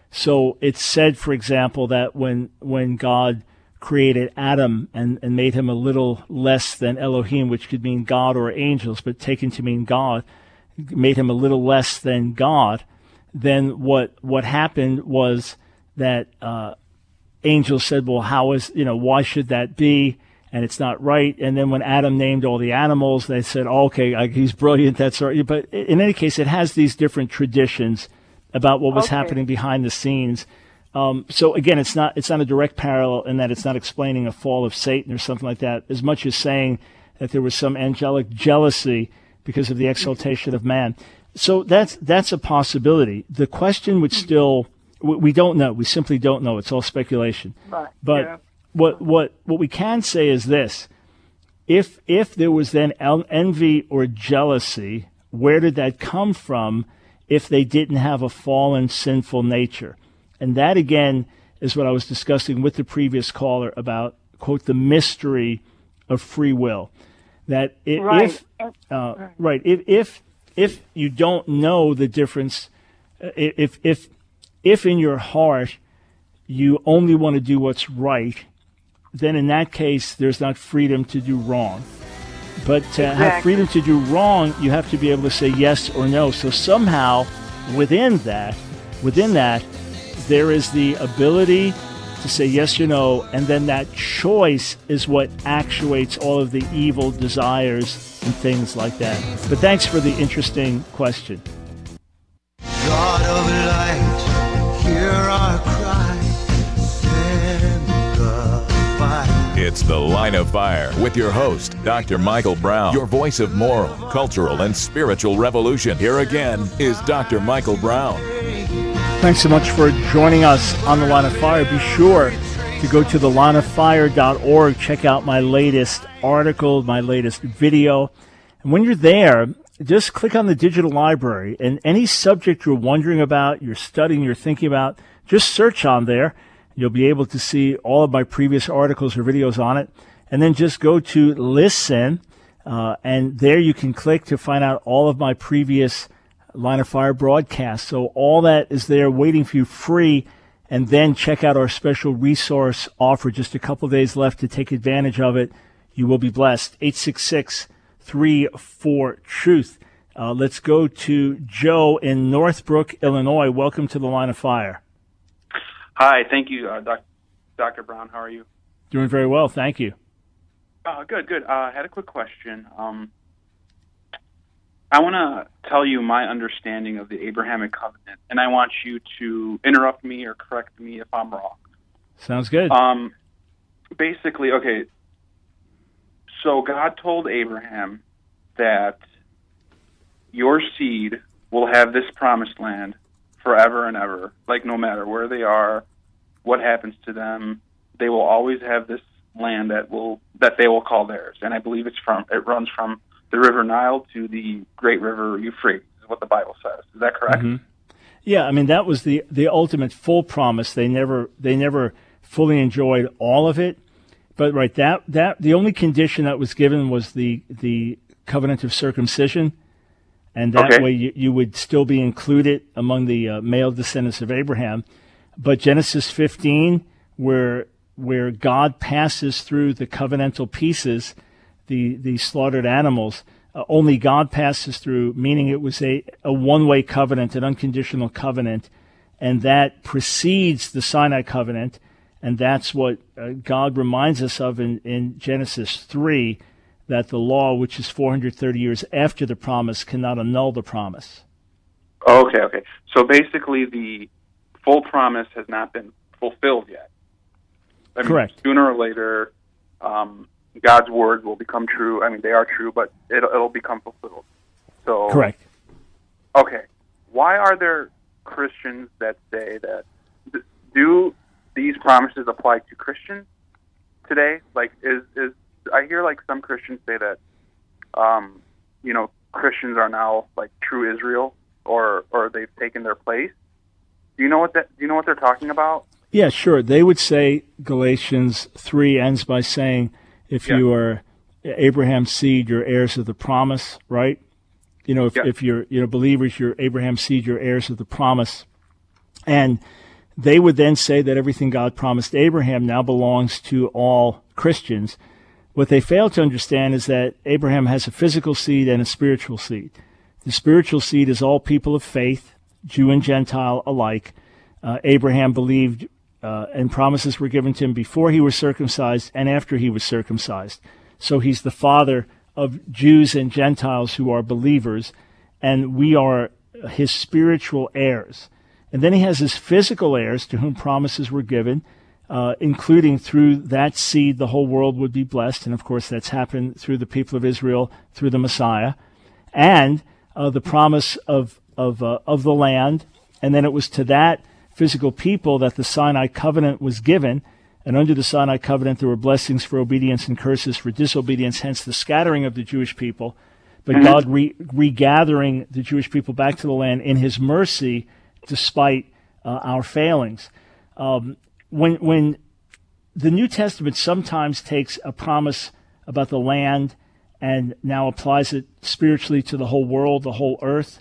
So it's said, for example, that when when God created Adam and, and made him a little less than Elohim, which could mean God or angels, but taken to mean God, made him a little less than God, then what what happened was that uh, angels said, well, how is, you know, why should that be? And it's not right. And then when Adam named all the animals, they said, oh, okay, he's brilliant. That's right. But in any case, it has these different traditions about what was okay. happening behind the scenes. Um, so again, it's not it's not a direct parallel in that it's not explaining a fall of Satan or something like that, as much as saying that there was some angelic jealousy because of the exaltation of man. So that's that's a possibility. The question would still we, we don't know. We simply don't know. It's all speculation. Right. But yeah. what what what we can say is this: if if there was then envy or jealousy, where did that come from? If they didn't have a fallen, sinful nature, and that again is what I was discussing with the previous caller about, quote, the mystery of free will. That if, right. if uh, right, if if if you don't know the difference, if if if in your heart you only want to do what's right, then in that case there's not freedom to do wrong. But to exactly. have freedom to do wrong, you have to be able to say yes or no. So somehow within that, within that, there is the ability to say yes or no, and then that choice is what actuates all of the evil desires and things like that. But thanks for the interesting question. God of light, hear our cry, send the fire. It's The Line of Fire with your host, Doctor Michael Brown, your voice of moral, cultural, and spiritual revolution. Here again is Doctor Michael Brown. Thanks so much for joining us on The Line of Fire. Be sure to go to the line of fire dot org, check out my latest article, my latest video. And when you're there, just click on the digital library, and any subject you're wondering about, you're studying, you're thinking about, just search on there. You'll be able to see all of my previous articles or videos on it. And then just go to listen, uh, and there you can click to find out all of my previous Line of Fire broadcast. So all that is there waiting for you free, and then check out our special resource offer. Just a couple of days left to take advantage of it. You will be blessed. eight six six, three four, truth. Uh, let's go to Joe in Northbrook, Illinois. Welcome to the Line of Fire. Hi, thank you, uh, doc, Doctor Brown. How are you? Doing very well, thank you. Uh, good, good. Uh, I had a quick question. Um, I want to tell you my understanding of the Abrahamic covenant, and I want you to interrupt me or correct me if I'm wrong. Sounds good. Um, basically, okay, so God told Abraham that your seed will have this promised land forever and ever, like no matter where they are, what happens to them, they will always have this land that will that they will call theirs. And I believe it's from it runs from the River Nile to the Great River Euphrates, is what the Bible says. Is that correct? Mm-hmm. Yeah, I mean, that was the, the ultimate full promise. They never they never fully enjoyed all of it. But right, that that the only condition that was given was the, the covenant of circumcision, and that okay. way you, you would still be included among the uh, male descendants of Abraham. But Genesis fifteen, where where God passes through the covenantal pieces, the, the slaughtered animals, uh, only God passes through, meaning it was a, a one-way covenant, an unconditional covenant, and that precedes the Sinai covenant, and that's what uh, God reminds us of in, in Genesis three, that the law, which is four hundred thirty years after the promise, cannot annul the promise. Okay, okay. So basically the full promise has not been fulfilled yet. I mean, correct. Sooner or later, um, God's words will become true. I mean, they are true, but it'll, it'll become fulfilled. So correct. Okay. Why are there Christians that say that? Do these promises apply to Christians today? Like, is is I hear like some Christians say that, um, you know, Christians are now like true Israel, or or they've taken their place. Do you know what that? Do you know what they're talking about? Yeah, sure. They would say Galatians three ends by saying, if yeah. you are Abraham's seed, you're heirs of the promise, right? You know, if, yeah. if you're you know believers, you're Abraham's seed, you're heirs of the promise. And they would then say that everything God promised Abraham now belongs to all Christians. What they fail to understand is that Abraham has a physical seed and a spiritual seed. The spiritual seed is all people of faith, Jew and Gentile alike. Uh, Abraham believed uh, and promises were given to him before he was circumcised and after he was circumcised. So he's the father of Jews and Gentiles who are believers, and we are his spiritual heirs. And then he has his physical heirs to whom promises were given, uh, including through that seed the whole world would be blessed. And, of course, that's happened through the people of Israel, through the Messiah, and uh, the promise of of uh, of the land. And then it was to that physical people that the Sinai covenant was given. And under the Sinai covenant, there were blessings for obedience and curses for disobedience, hence the scattering of the Jewish people. But mm-hmm. God re- regathering the Jewish people back to the land in his mercy, despite uh, our failings. Um, when, when the New Testament sometimes takes a promise about the land and now applies it spiritually to the whole world, the whole earth,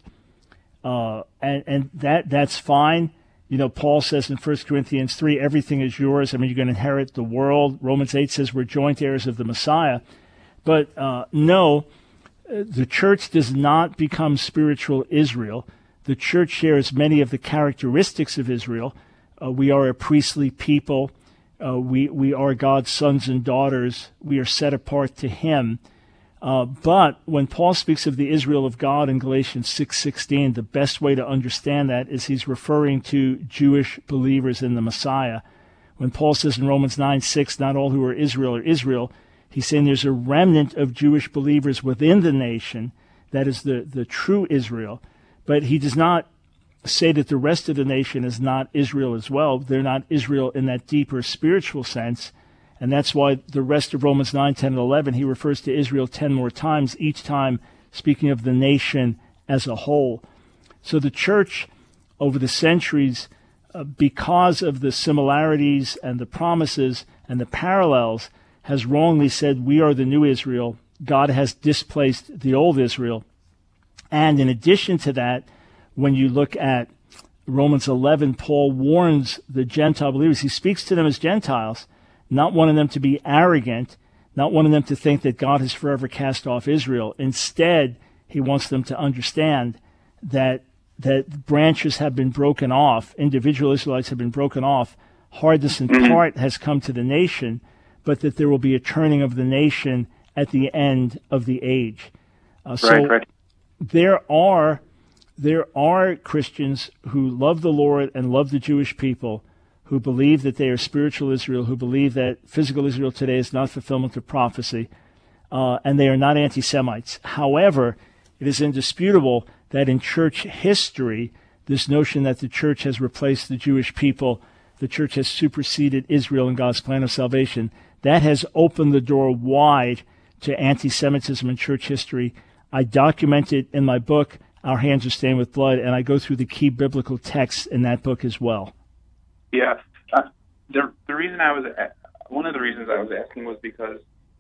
uh, and, and that that's fine. You know, Paul says in First Corinthians three, everything is yours. I mean, you're going to inherit the world. Romans eight says we're joint heirs of the Messiah. But uh, no, the church does not become spiritual Israel. The church shares many of the characteristics of Israel. Uh, we are a priestly people. Uh, we, we are God's sons and daughters. We are set apart to him. Uh, but when Paul speaks of the Israel of God in Galatians six sixteen, the best way to understand that is he's referring to Jewish believers in the Messiah. When Paul says in Romans nine six, not all who are Israel are Israel, he's saying there's a remnant of Jewish believers within the nation that is the, the true Israel. But he does not say that the rest of the nation is not Israel as well. They're not Israel in that deeper spiritual sense. And that's why the rest of Romans nine, ten, and eleven, he refers to Israel ten more times, each time speaking of the nation as a whole. So the church, over the centuries, uh, because of the similarities and the promises and the parallels, has wrongly said we are the new Israel. God has displaced the old Israel. And in addition to that, when you look at Romans eleven, Paul warns the Gentile believers. He speaks to them as Gentiles, not wanting them to be arrogant, not wanting them to think that God has forever cast off Israel. Instead, he wants them to understand that that branches have been broken off, individual Israelites have been broken off, hardness in part has come to the nation, but that there will be a turning of the nation at the end of the age. Uh, so right, right. there are there are Christians who love the Lord and love the Jewish people, who believe that they are spiritual Israel, who believe that physical Israel today is not fulfillment of prophecy, uh, and they are not anti-Semites. However, it is indisputable that in church history, this notion that the church has replaced the Jewish people, the church has superseded Israel in God's plan of salvation, that has opened the door wide to anti-Semitism in church history. I document it in my book, Our Hands Are Stained with Blood, and I go through the key biblical texts in that book as well. Yeah, uh, the the reason I was one of the reasons I was asking was because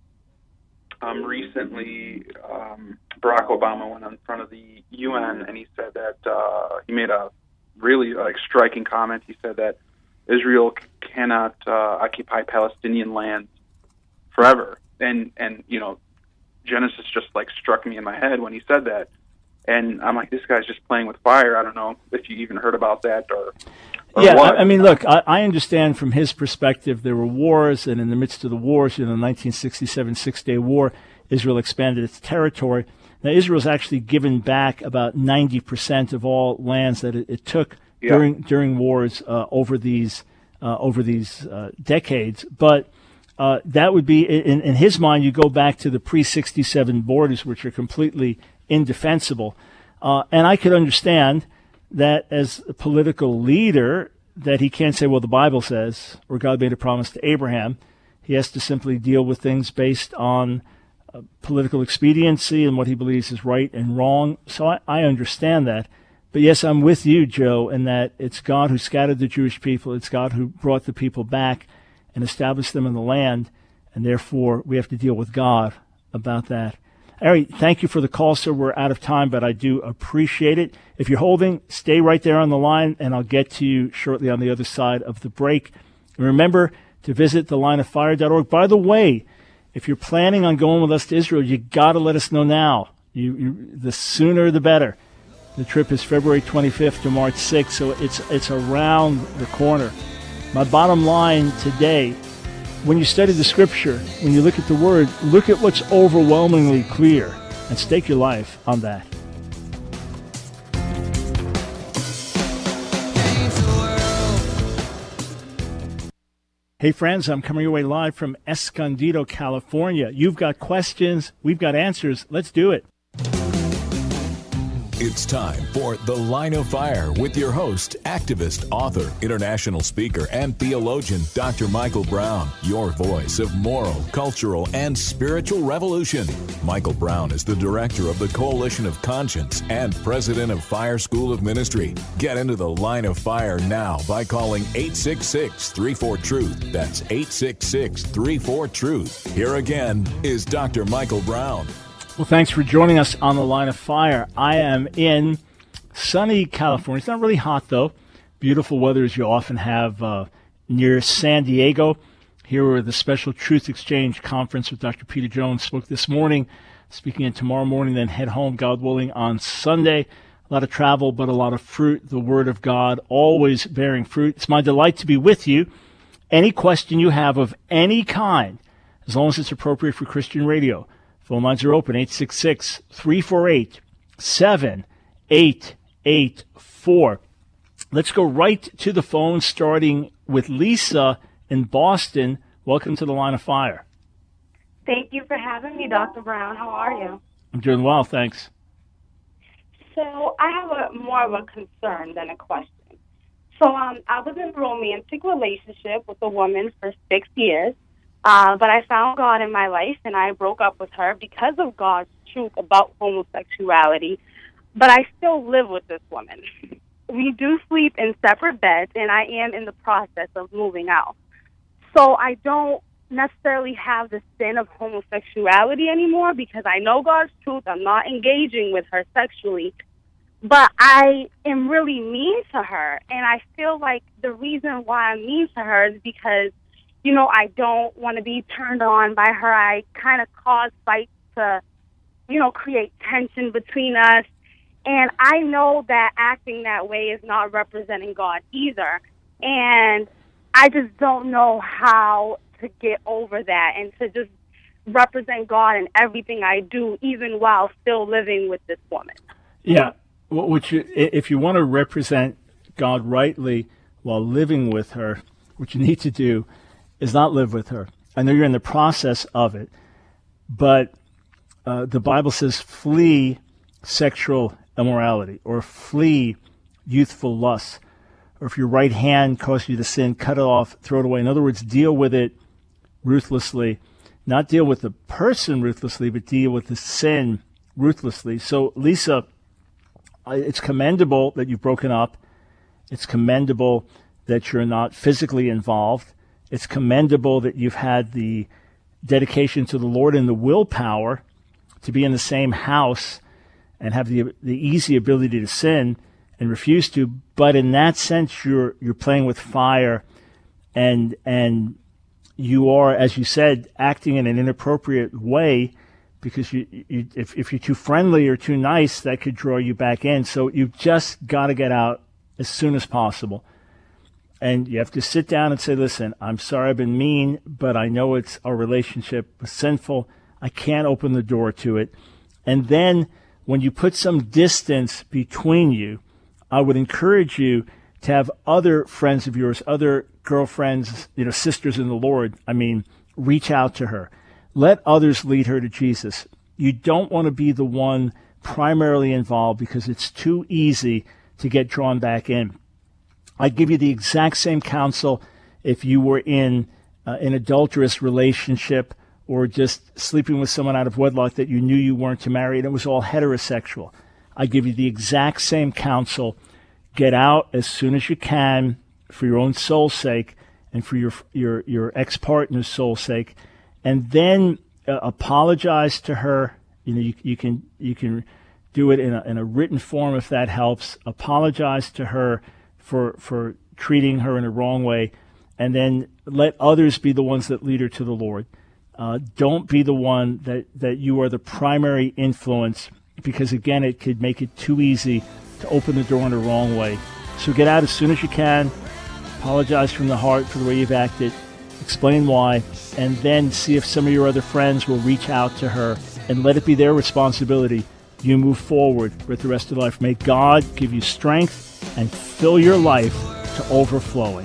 um, recently um, Barack Obama went in front of the U N and he said that uh, he made a really like striking comment. He said that Israel c- cannot uh, occupy Palestinian lands forever, and and you know Genesis just like struck me in my head when he said that, and I'm like, this guy's just playing with fire. I don't know if you even heard about that or. Yeah, I, I mean, look, I, I understand from his perspective there were wars, and in the midst of the wars, you know, the nineteen sixty-seven Six-Day War, Israel expanded its territory. Now, Israel's actually given back about ninety percent of all lands that it, it took yeah. during during wars uh, over these uh, over these uh, decades. But uh, that would be, in, in his mind, you go back to the pre sixty-seven borders, which are completely indefensible. Uh, and I could understand that as a political leader, that he can't say, well, the Bible says, or God made a promise to Abraham. He has to simply deal with things based on uh, political expediency and what he believes is right and wrong. So I, I understand that. But yes, I'm with you, Joe, in that it's God who scattered the Jewish people. It's God who brought the people back and established them in the land. And therefore, we have to deal with God about that. All right, thank you for the call, sir. We're out of time, but I do appreciate it. If you're holding, stay right there on the line, and I'll get to you shortly on the other side of the break. And remember to visit the line of fire dot org. By the way, if you're planning on going with us to Israel, you got to let us know now. You, you, the sooner the better. The trip is February twenty-fifth to March sixth, so it's it's around the corner. My bottom line today, when you study the Scripture, when you look at the Word, look at what's overwhelmingly clear and stake your life on that. Hey friends, I'm coming your way live from Escondido, California. You've got questions, we've got answers. Let's do it. It's time for The Line of Fire with your host, activist, author, international speaker, and theologian, Doctor Michael Brown, your voice of moral, cultural, and spiritual revolution. Michael Brown is the director of the Coalition of Conscience and president of Fire School of Ministry. Get into The Line of Fire now by calling eight six six, three four, truth. That's eight six six, three four, truth. Here again is Doctor Michael Brown. Well, thanks for joining us on The Line of Fire. I am in sunny California. It's not really hot, though. Beautiful weather as you often have uh, near San Diego. Here we're at the Special Truth Exchange Conference with Doctor Peter Jones. Spoke this morning, speaking in tomorrow morning, then head home, God willing, on Sunday. A lot of travel, but a lot of fruit. The Word of God always bearing fruit. It's my delight to be with you. Any question you have of any kind, as long as it's appropriate for Christian radio, phone lines are open, eight six six, three four eight, seven eight eight four. Let's go right to the phone, starting with Lisa in Boston. Welcome to The Line of Fire. Thank you for having me, Doctor Brown. How are you? I'm doing well, thanks. So I have a more of a concern than a question. So um, I was in a romantic relationship with a woman for six years. Uh, but I found God in my life, and I broke up with her because of God's truth about homosexuality. But I still live with this woman. We do sleep in separate beds, and I am in the process of moving out. So I don't necessarily have the sin of homosexuality anymore because I know God's truth. I'm not engaging with her sexually. But I am really mean to her, and I feel like the reason why I'm mean to her is because you know, I don't want to be turned on by her. I kind of cause fights to, you know, create tension between us. And I know that acting that way is not representing God either. And I just don't know how to get over that and to just represent God in everything I do, even while still living with this woman. Yeah. What you, if you want to represent God rightly while living with her, what you need to do is not live with her. I know you're in the process of it, but uh, the Bible says flee sexual immorality or flee youthful lust. Or if your right hand causes you to sin, cut it off, throw it away. In other words, deal with it ruthlessly. Not deal with the person ruthlessly, but deal with the sin ruthlessly. So, Lisa, it's commendable that you've broken up. It's commendable that you're not physically involved. It's commendable that you've had the dedication to the Lord and the willpower to be in the same house and have the the easy ability to sin and refuse to. But in that sense, you're you're playing with fire, and and you are, as you said, acting in an inappropriate way because you, you if if you're too friendly or too nice, that could draw you back in. So you've just got to get out as soon as possible. And you have to sit down and say, listen, I'm sorry I've been mean, but I know it's our relationship was sinful. I can't open the door to it. And then when you put some distance between you, I would encourage you to have other friends of yours, other girlfriends, you know, sisters in the Lord. I mean, reach out to her. Let others lead her to Jesus. You don't want to be the one primarily involved because it's too easy to get drawn back in. I'd give you the exact same counsel if you were in uh, an adulterous relationship or just sleeping with someone out of wedlock that you knew you weren't to marry and it was all heterosexual. I'd give you the exact same counsel. Get out as soon as you can for your own soul's sake and for your your, your ex-partner's soul's sake. And then uh, apologize to her. You know, you, you can you can do it in a, in a written form if that helps. Apologize to her for for treating her in a wrong way, and then let others be the ones that lead her to the Lord. Uh, don't be the one that, that you are the primary influence, because, again, it could make it too easy to open the door in the wrong way. So get out as soon as you can, apologize from the heart for the way you've acted, explain why, and then see if some of your other friends will reach out to her and let it be their responsibility. You move forward with the rest of life. May God give you strength and fill your life to overflowing.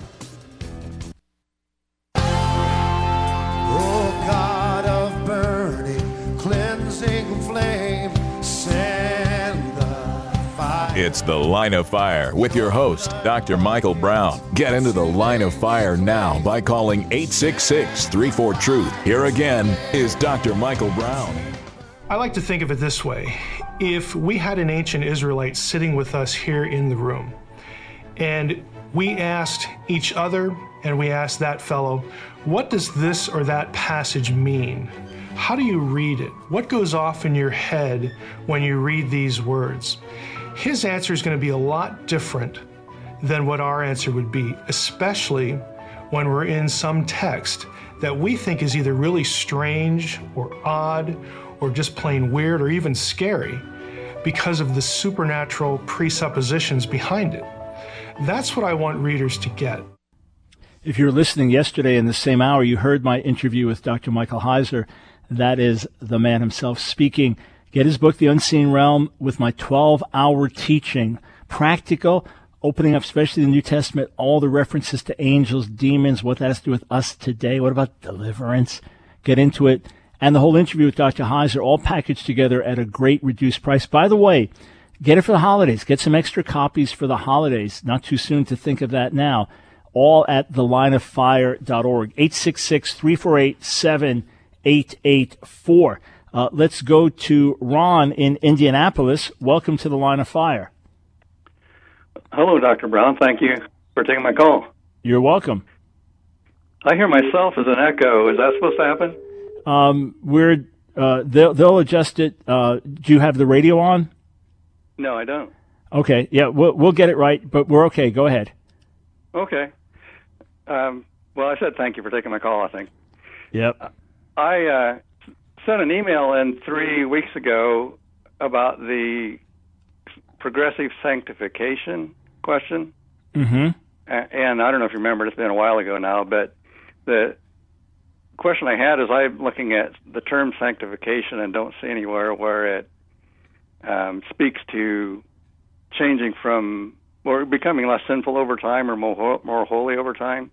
Oh, God of burning, cleansing flame, send the It's The Line of Fire with your host, Doctor Michael Brown. Get into the Line of Fire now by calling eight six six, three four, truth. Here again is Doctor Michael Brown. I like to think of it this way. If we had an ancient Israelite sitting with us here in the room, and we asked each other, and we asked that fellow, what does this or that passage mean? How do you read it? What goes off in your head when you read these words? His answer is going to be a lot different than what our answer would be, especially when we're in some text that we think is either really strange or odd or just plain weird or even scary because of the supernatural presuppositions behind it. That's what I want readers to get. If you were listening yesterday in the same hour, you heard my interview with Doctor Michael Heiser. That is the man himself speaking. Get his book, The Unseen Realm, with my twelve-hour teaching. Practical, opening up especially the New Testament, all the references to angels, demons, what that has to do with us today. What about deliverance? Get into it. And the whole interview with Doctor Heiser, all packaged together at a great reduced price. By the way, get it for the holidays. Get some extra copies for the holidays. Not too soon to think of that now. All at the line of fire dot org. eight six six, three four eight, seven eight eight four. Uh, let's go to Ron in Indianapolis. Welcome to the Line of Fire. Hello, Doctor Brown. Thank you for taking my call. You're welcome. I hear myself as an echo. Is that supposed to happen? Um, we're uh, they'll they'll adjust it. Uh, do you have the radio on? No, I don't. Okay, yeah, we'll we'll get it right, but we're okay. Go ahead. Okay. Um, well, I said thank you for taking my call. I think. Yep. I uh, sent an email in three weeks ago about the progressive sanctification question. Mm-hmm. And I don't know if you remember, it's been a while ago now, but the question I had is I'm looking at the term sanctification and don't see anywhere where it um, speaks to changing from, or becoming less sinful over time or more, more holy over time.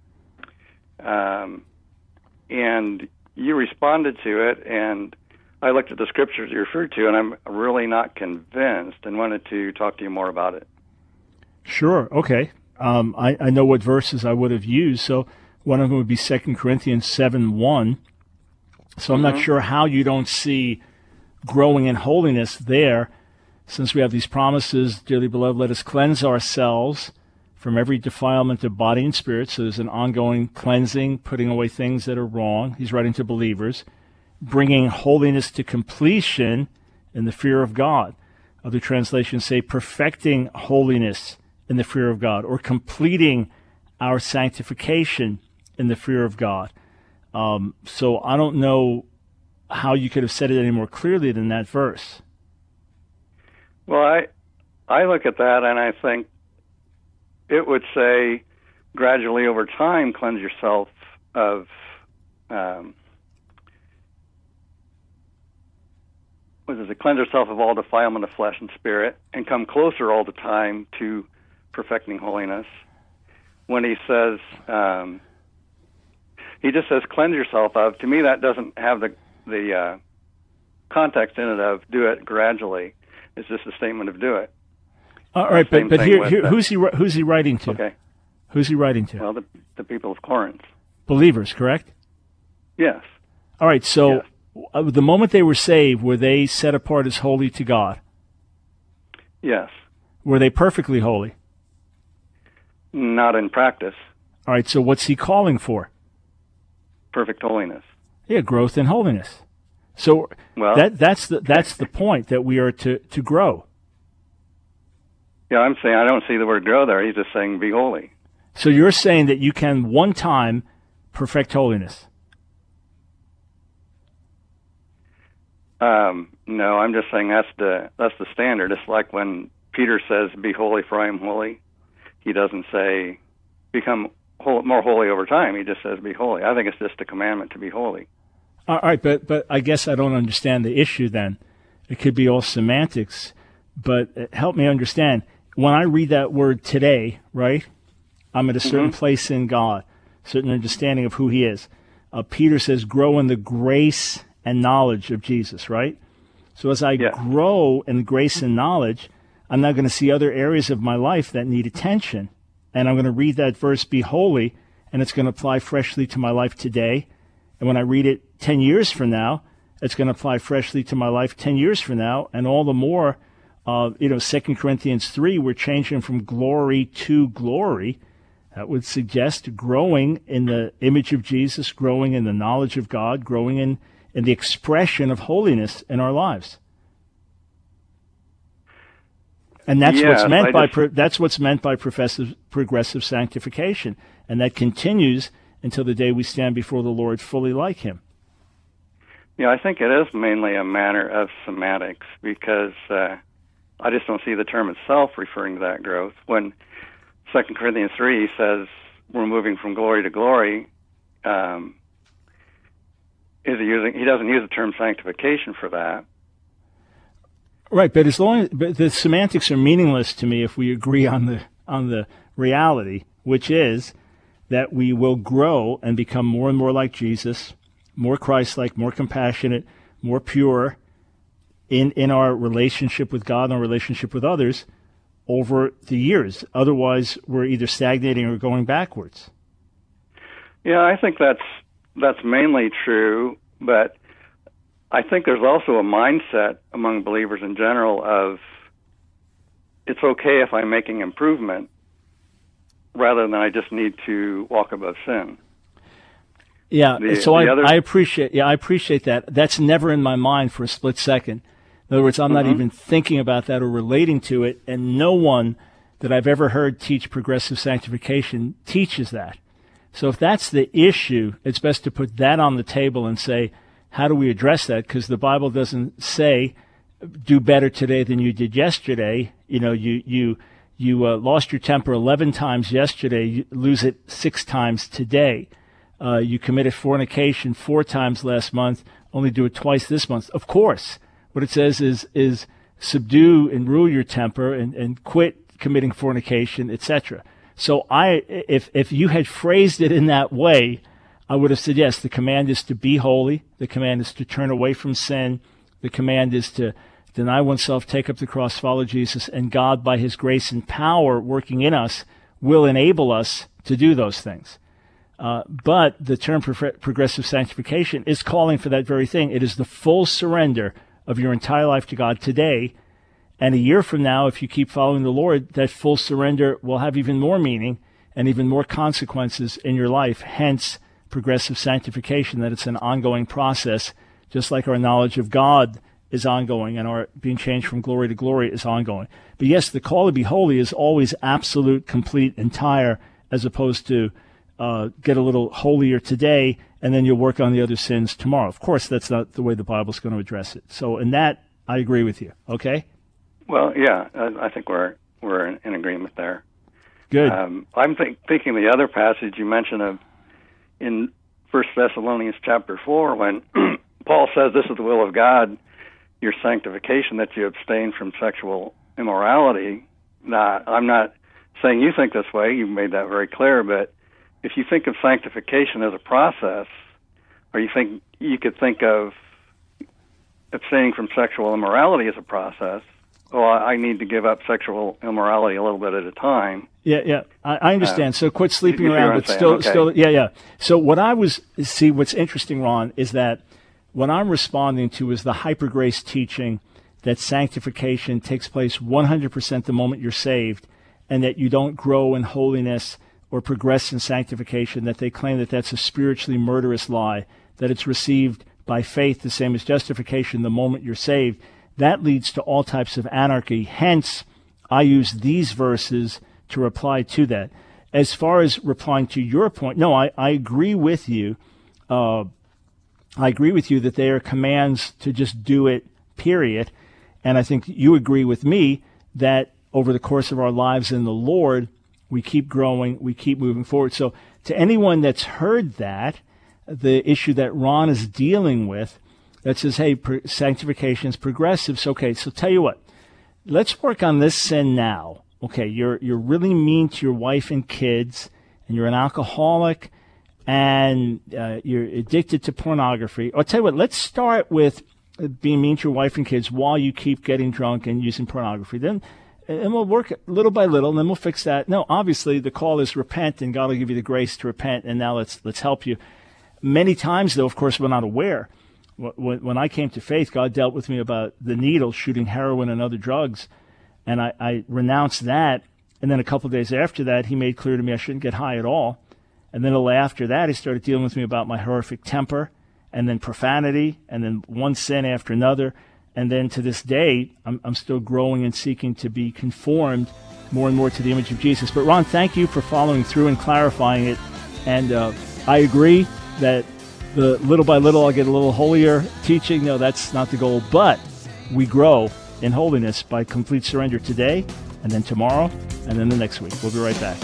Um, and you responded to it, and I looked at the scriptures you referred to, and I'm really not convinced and wanted to talk to you more about it. Sure, okay. Um, I, I know what verses I would have used, so one of them would be Second Corinthians seven one. So I'm mm-hmm. not sure how you don't see growing in holiness there, since we have these promises, dearly beloved, let us cleanse ourselves from every defilement of body and spirit. So there's an ongoing cleansing, putting away things that are wrong. He's writing to believers, bringing holiness to completion in the fear of God. Other translations say perfecting holiness in the fear of God, or completing our sanctification in the fear of God. Um, so I don't know how you could have said it any more clearly than that verse. Well, I I look at that and I think it would say gradually over time cleanse yourself of um, what is it? Cleanse yourself of all defilement of flesh and spirit, and come closer all the time to perfecting holiness. When he says, um, he just says, cleanse yourself of, to me that doesn't have the the uh, context in it of do it gradually. It's just a statement of do it. All right, but, but here, here who's he who's he writing to? Okay. Who's he writing to? Well, the, the people of Corinth. Believers, correct? Yes. All right, so yes. uh, the moment they were saved, were they set apart as holy to God? Yes. Were they perfectly holy? Not in practice. All right, so what's he calling for? Perfect holiness. Yeah, growth in holiness. So well, that that's the that's the point, that we are to, to grow. Yeah, I'm saying I don't see the word grow there. He's just saying be holy. So you're saying that you can one time perfect holiness? Um, no, I'm just saying that's the that's the standard. It's like when Peter says, "Be holy, for I am holy." He doesn't say become whole, more holy over time. He just says be holy. I think it's just a commandment to be holy. All right, but but I guess I don't understand the issue then. It could be all semantics, but help me understand. When I read that word today, right, I'm at a certain mm-hmm. place in God, certain understanding of who he is. Uh, Peter says, grow in the grace and knowledge of Jesus, right? So as I yeah. grow in grace and knowledge, I'm now going to see other areas of my life that need attention. And I'm going to read that verse, be holy, and it's going to apply freshly to my life today. And when I read it ten years from now, it's going to apply freshly to my life ten years from now. And all the more, uh, you know, Second Corinthians three, we're changing from glory to glory. That would suggest growing in the image of Jesus, growing in the knowledge of God, growing in, in the expression of holiness in our lives. And that's yes, what's meant I by just, pro, that's what's meant by progressive, progressive sanctification, and that continues until the day we stand before the Lord fully like Him. Yeah, I think it is mainly a matter of semantics, because uh, I just don't see the term itself referring to that growth. When Second Corinthians three says we're moving from glory to glory, um, is he using? He doesn't use the term sanctification for that. Right, but as long as but the semantics are meaningless to me if we agree on the on the reality, which is that we will grow and become more and more like Jesus, more Christ-like, more compassionate, more pure in in our relationship with God and our relationship with others over the years. Otherwise, we're either stagnating or going backwards. Yeah, I think that's that's mainly true, but I think there's also a mindset among believers in general of it's okay if I'm making improvement rather than I just need to walk above sin. Yeah, the, so the I, other... I appreciate yeah, I appreciate that. That's never in my mind for a split second. In other words, I'm mm-hmm. not even thinking about that or relating to it, and no one that I've ever heard teach progressive sanctification teaches that. So if that's the issue, it's best to put that on the table and say, how do we address that? Because the Bible doesn't say, do better today than you did yesterday. You know, you you you uh, lost your temper eleven times yesterday, you lose it six times today. Uh, you committed fornication four times last month, only do it twice this month. Of course, what it says is is subdue and rule your temper and, and quit committing fornication, et cetera. So I, if if you had phrased it in that way, I would have said, yes, the command is to be holy. The command is to turn away from sin. The command is to deny oneself, take up the cross, follow Jesus, and God, by His grace and power working in us, will enable us to do those things. Uh, but the term pro- progressive sanctification is calling for that very thing. It is the full surrender of your entire life to God today. And a year from now, if you keep following the Lord, that full surrender will have even more meaning and even more consequences in your life. Hence, progressive sanctification, that it's an ongoing process, just like our knowledge of God is ongoing and our being changed from glory to glory is ongoing. But yes, the call to be holy is always absolute, complete, entire, as opposed to uh, get a little holier today and then you'll work on the other sins tomorrow. Of course, that's not the way the Bible's going to address it. So in that, I agree with you. Okay? Well, yeah, I, I think we're we're in, in agreement there. Good. Um, I'm think, thinking the other passage you mentioned of in First Thessalonians chapter four, when Paul says this is the will of God, your sanctification, that you abstain from sexual immorality. Now, I'm not saying you think this way. You've made that very clear. But if you think of sanctification as a process, or you think you could think of abstaining from sexual immorality as a process, well, I need to give up sexual immorality a little bit at a time. Yeah, yeah, I, I understand. Uh, so quit sleeping you around, but saying? still, okay. still, yeah, yeah. So what I was, see, what's interesting, Ron, is that what I'm responding to is the hyper grace teaching that sanctification takes place one hundred percent the moment you're saved, and that you don't grow in holiness or progress in sanctification, that they claim that that's a spiritually murderous lie, that it's received by faith the same as justification the moment you're saved. That leads to all types of anarchy. Hence, I use these verses to reply to that. As far as replying to your point, no, I, I agree with you. Uh, I agree with you that they are commands to just do it, period. And I think you agree with me that over the course of our lives in the Lord, we keep growing, we keep moving forward. So to anyone that's heard that, the issue that Ron is dealing with, that says, hey, per- sanctification is progressive. So, okay, so tell you what, let's work on this sin now. Okay, you're you're really mean to your wife and kids, and you're an alcoholic, and uh, you're addicted to pornography. I'll tell you what, let's start with being mean to your wife and kids while you keep getting drunk and using pornography. Then and we'll work little by little, and then we'll fix that. No, obviously the call is repent, and God will give you the grace to repent, and now let's let's help you. Many times, though, of course, we're not aware. When, when I came to faith, God dealt with me about the needle, shooting heroin and other drugs, and I, I renounced that. And then a couple of days after that, he made clear to me I shouldn't get high at all. And then a little after that, he started dealing with me about my horrific temper, and then profanity, and then one sin after another. And then to this day, I'm, I'm still growing and seeking to be conformed more and more to the image of Jesus. But Ron, thank you for following through and clarifying it. And uh, I agree that the little by little I'll get a little holier teaching. No, that's not the goal. But we grow in holiness by complete surrender today, and then tomorrow, and then the next week. We'll be right back.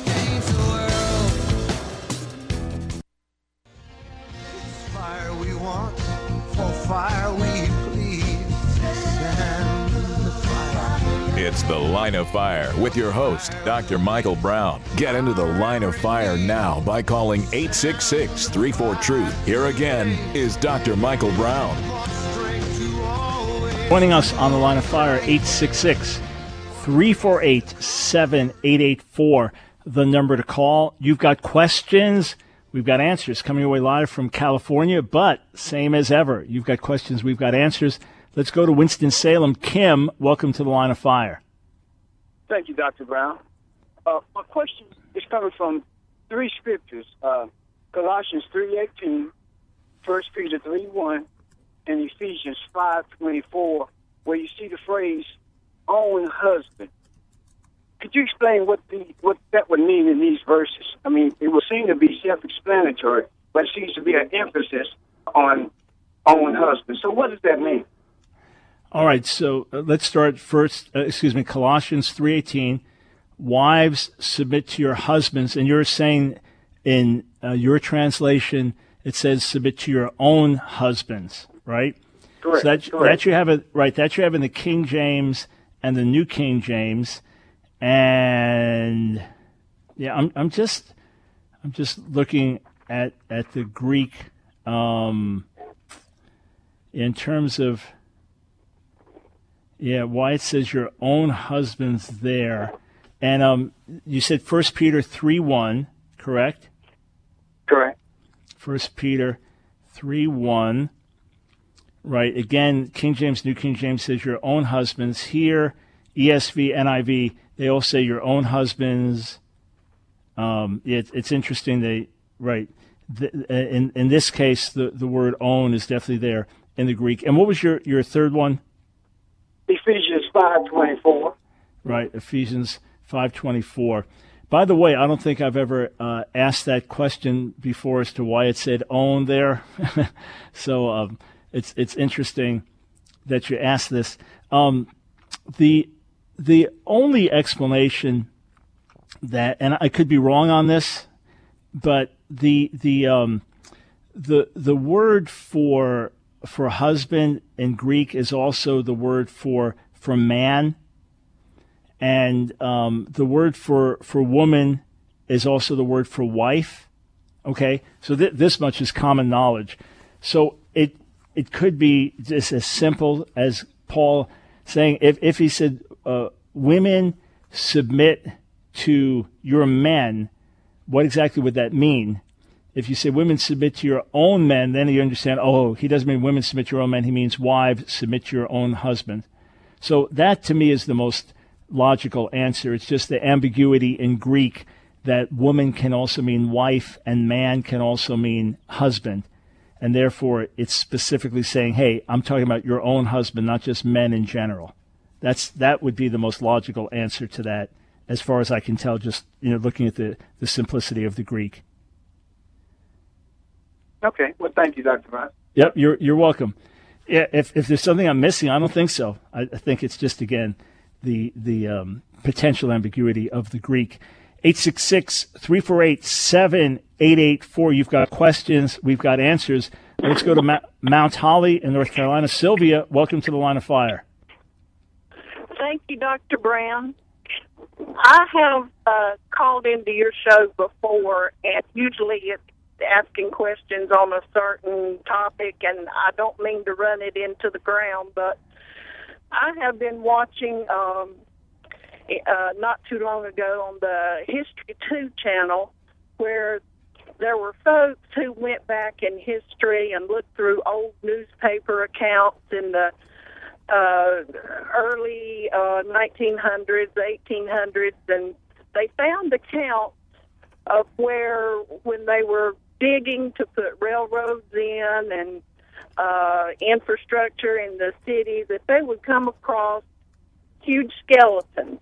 Fire we want, for fire we plead. Stand in the fire. It's The Line of Fire with your host, Doctor Michael Brown. Get into the Line of Fire now by calling eight six six, three four, truth. Here again is Doctor Michael Brown. Joining us on the Line of Fire, eight six six, three four eight, seven eight eight four, the number to call. You've got questions, we've got answers. Coming your way live from California, but same as ever. You've got questions, we've got answers. Let's go to Winston-Salem. Kim, welcome to the Line of Fire. Thank you, Doctor Brown. Uh, my question is coming from three scriptures, uh, Colossians three eighteen, First Peter three one, and Ephesians five twenty-four, where you see the phrase, own husband. Could you explain what the what that would mean in these verses? I mean, it would seem to be self-explanatory, but it seems to be an emphasis on own husband. So what does that mean? All right, so uh, let's start first, uh, excuse me, Colossians three eighteen, wives submit to your husbands, and you're saying in uh, your translation, it says submit to your own husbands, right? Correct. So that, correct. that you have it, right, that you have in the King James and the New King James, and yeah, I'm I'm just I'm just looking at at the Greek um, in terms of yeah why it says your own husbands there, and um you said First Peter three one, correct? Correct. First Peter three one. Right. Again, King James, New King James says your own husbands. Here, E S V, N I V, they all say your own husbands. Um, it, it's interesting. They right. The, in in this case, the, the word own is definitely there in the Greek. And what was your, your third one? Ephesians five twenty-four. Right. Ephesians five twenty-four. By the way, I don't think I've ever uh, asked that question before as to why it said own there. so. Um, It's it's interesting that you asked this. Um, the the only explanation that, and I could be wrong on this, but the the um, the the word for for husband in Greek is also the word for for man, and um, the word for for woman is also the word for wife. Okay, so th- this much is common knowledge. So it. It could be just as simple as Paul saying, if, if he said, uh, women submit to your men, what exactly would that mean? If you say women submit to your own men, then you understand, oh, he doesn't mean women submit to your own men. He means wives submit to your own husband. So that to me is the most logical answer. It's just the ambiguity in Greek that woman can also mean wife and man can also mean husband. And therefore, it's specifically saying, hey, I'm talking about your own husband, not just men in general. That's That would be the most logical answer to that, as far as I can tell, just you know, looking at the, the simplicity of the Greek. Okay. Well, thank you, Doctor Brown. Yep, you're you're welcome. Yeah, if if there's something I'm missing, I don't think so. I, I think it's just, again, the, the um, potential ambiguity of the Greek. eight six six, three four eight, seven eight eight four. You've got questions. We've got answers. Let's go to Ma- Mount Holly in North Carolina. Sylvia, welcome to the Line of Fire. Thank you, Doctor Brown. I have uh, called into your show before, and usually it's asking questions on a certain topic, and I don't mean to run it into the ground, but I have been watching um, uh, not too long ago on the History two channel, where there were folks who went back in history and looked through old newspaper accounts in the uh, early uh, nineteen hundreds, eighteen hundreds, and they found accounts of where when they were digging to put railroads in and uh, infrastructure in the cities, that they would come across huge skeletons.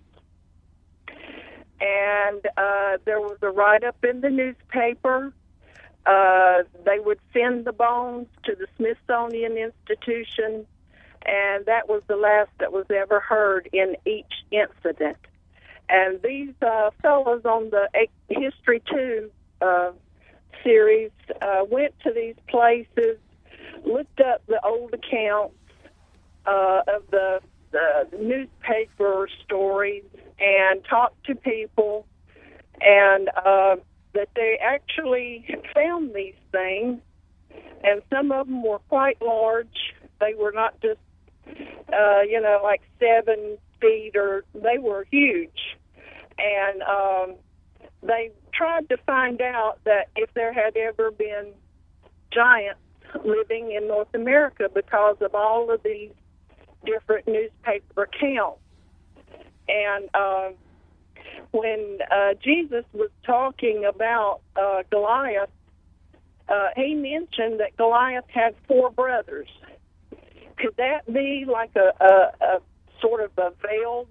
And uh, there was a write-up in the newspaper. Uh, they would send the bones to the Smithsonian Institution, and that was the last that was ever heard in each incident. And these uh, fellows on the History two uh, series uh, went to these places, looked up the old accounts uh, of the, the newspaper stories, and talked to people, and uh, that they actually found these things, and some of them were quite large. They were not just, uh, you know, like seven feet, or they were huge. And um, they tried to find out that if there had ever been giants living in North America because of all of these different newspaper accounts. And uh, when uh, Jesus was talking about uh, Goliath, uh, he mentioned that Goliath had four brothers. Could that be like a, a, a sort of a veiled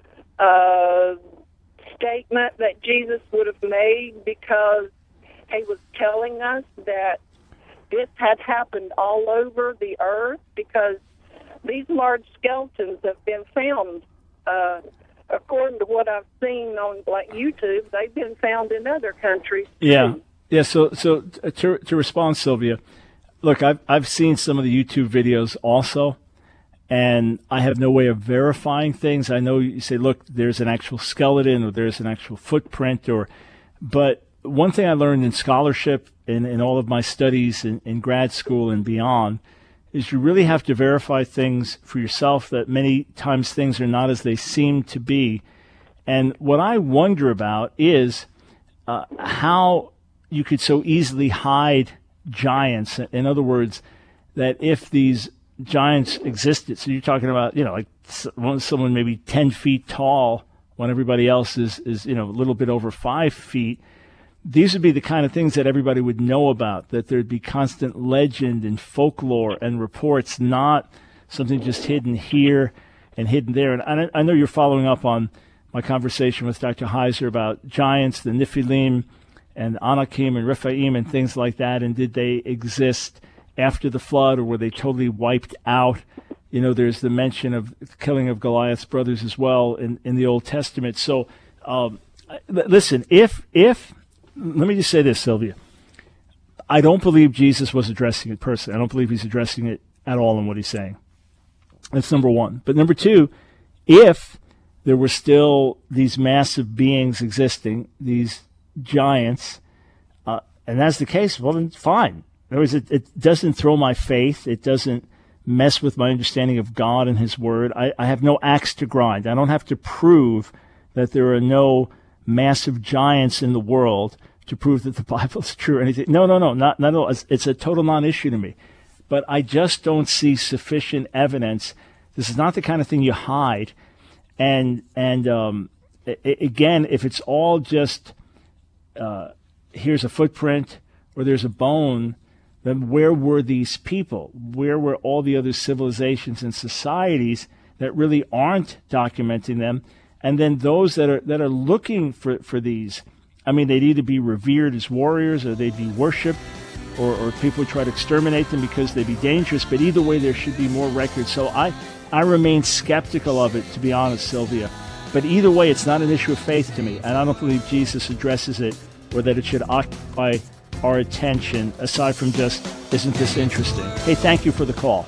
uh, statement that Jesus would have made because he was telling us that this had happened all over the earth? Because these large skeletons have been found, uh, according to what I've seen on like YouTube, they've been found in other countries too. Yeah, yeah. So, so to to respond, Sylvia, look, I've I've seen some of the YouTube videos also, and I have no way of verifying things. I know you say, look, there's an actual skeleton or there's an actual footprint, or, but one thing I learned in scholarship in in all of my studies in, in grad school and beyond is you really have to verify things for yourself, that many times things are not as they seem to be. And what I wonder about is uh, how you could so easily hide giants. In other words, that if these giants existed, so you're talking about, you know, like someone maybe ten feet tall when everybody else is, is, you know, a little bit over five feet, these would be the kind of things that everybody would know about, that there'd be constant legend and folklore and reports, not something just hidden here and hidden there. And I, I know you're following up on my conversation with Doctor Heiser about giants, the Nephilim and Anakim and Rephaim and things like that, and did they exist after the flood, or were they totally wiped out? You know, there's the mention of the killing of Goliath's brothers as well in, in the Old Testament. So, um, listen, if if... let me just say this, Sylvia. I don't believe Jesus was addressing it personally. I don't believe he's addressing it at all in what he's saying. That's number one. But number two, if there were still these massive beings existing, these giants, uh, and that's the case, well, then fine. In other words, it, it doesn't throw my faith. It doesn't mess with my understanding of God and his word. I, I have no axe to grind. I don't have to prove that there are no massive giants in the world to prove that the Bible is true or anything. No, no, no, not, not at all. It's, it's a total non-issue to me. But I just don't see sufficient evidence. This is not the kind of thing you hide. And, and um, I- again, if it's all just uh, here's a footprint or there's a bone, then where were these people? Where were all the other civilizations and societies that really aren't documenting them? And then those that are that are looking for, for these, I mean, they'd either be revered as warriors or they'd be worshipped, or, or people would try to exterminate them because they'd be dangerous. But either way, there should be more records. So I, I remain skeptical of it, to be honest, Sylvia. But either way, it's not an issue of faith to me. And I don't believe Jesus addresses it or that it should occupy our attention, aside from just, isn't this interesting? Hey, thank you for the call.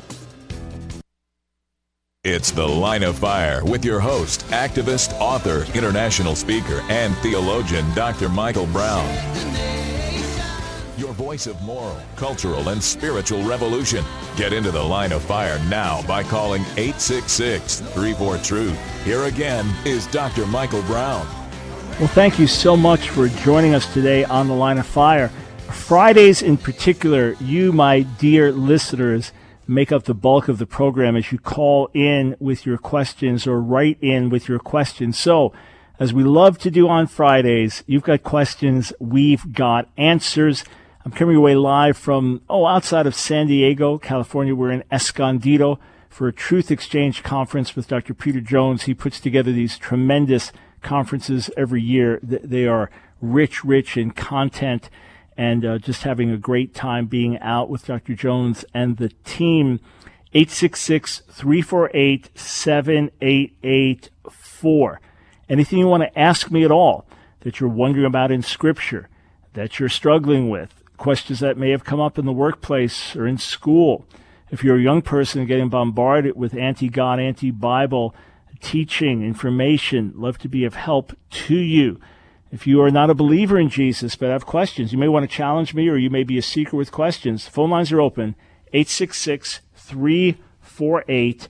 It's The Line of Fire with your host, activist, author, international speaker, and theologian, Doctor Michael Brown. your voice of moral, cultural, and spiritual revolution. Get into the Line of Fire now by calling eight six six, three four, truth. Here again is Doctor Michael Brown. Well, thank you so much for joining us today on the Line of Fire. Fridays in particular, you, my dear listeners, make up the bulk of the program as you call in with your questions or write in with your questions. So, as we love to do on Fridays, you've got questions, we've got answers. I'm coming away live from, oh, outside of San Diego, California. We're in Escondido for a Truth Exchange conference with Doctor Peter Jones. He puts together these tremendous conferences every year. They are rich, rich in content, and uh, just having a great time being out with Doctor Jones and the team. eight six six, three four eight, seven eight eight four. Anything you want to ask me at all that you're wondering about in Scripture, that you're struggling with, questions that may have come up in the workplace or in school. If you're a young person getting bombarded with anti-God, anti-Bible teaching, information, love to be of help to you. If you are not a believer in Jesus but have questions, you may want to challenge me, or you may be a seeker with questions. Phone lines are open, eight six six, three four eight,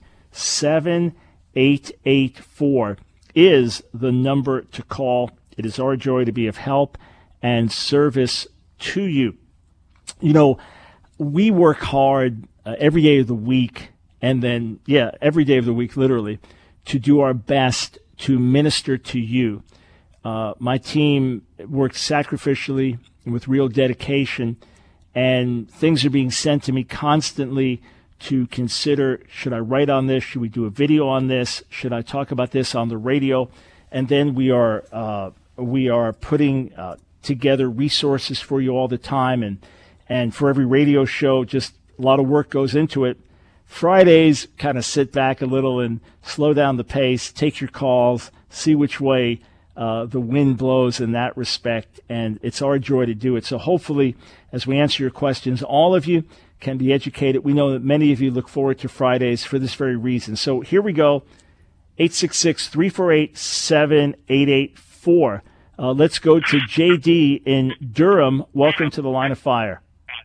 seven eight eight four. is the number to call. It is our joy to be of help and service to you. You know, we work hard uh, every day of the week, and then, yeah, every day of the week, literally, to do our best to minister to you. Uh, my team works sacrificially and with real dedication, and things are being sent to me constantly to consider, should I write on this? Should we do a video on this? Should I talk about this on the radio? And then we are uh, we are putting uh, together resources for you all the time. And, and for every radio show, just a lot of work goes into it. Fridays, kind of sit back a little and slow down the pace, take your calls, see which way uh, the wind blows in that respect. And it's our joy to do it. So hopefully, as we answer your questions, all of you can be educated. We know that many of you look forward to Fridays for this very reason. So here we go, eight six six, three four eight, seven eight eight four. Uh, let's go to J D in Durham. Welcome to the Line of Fire.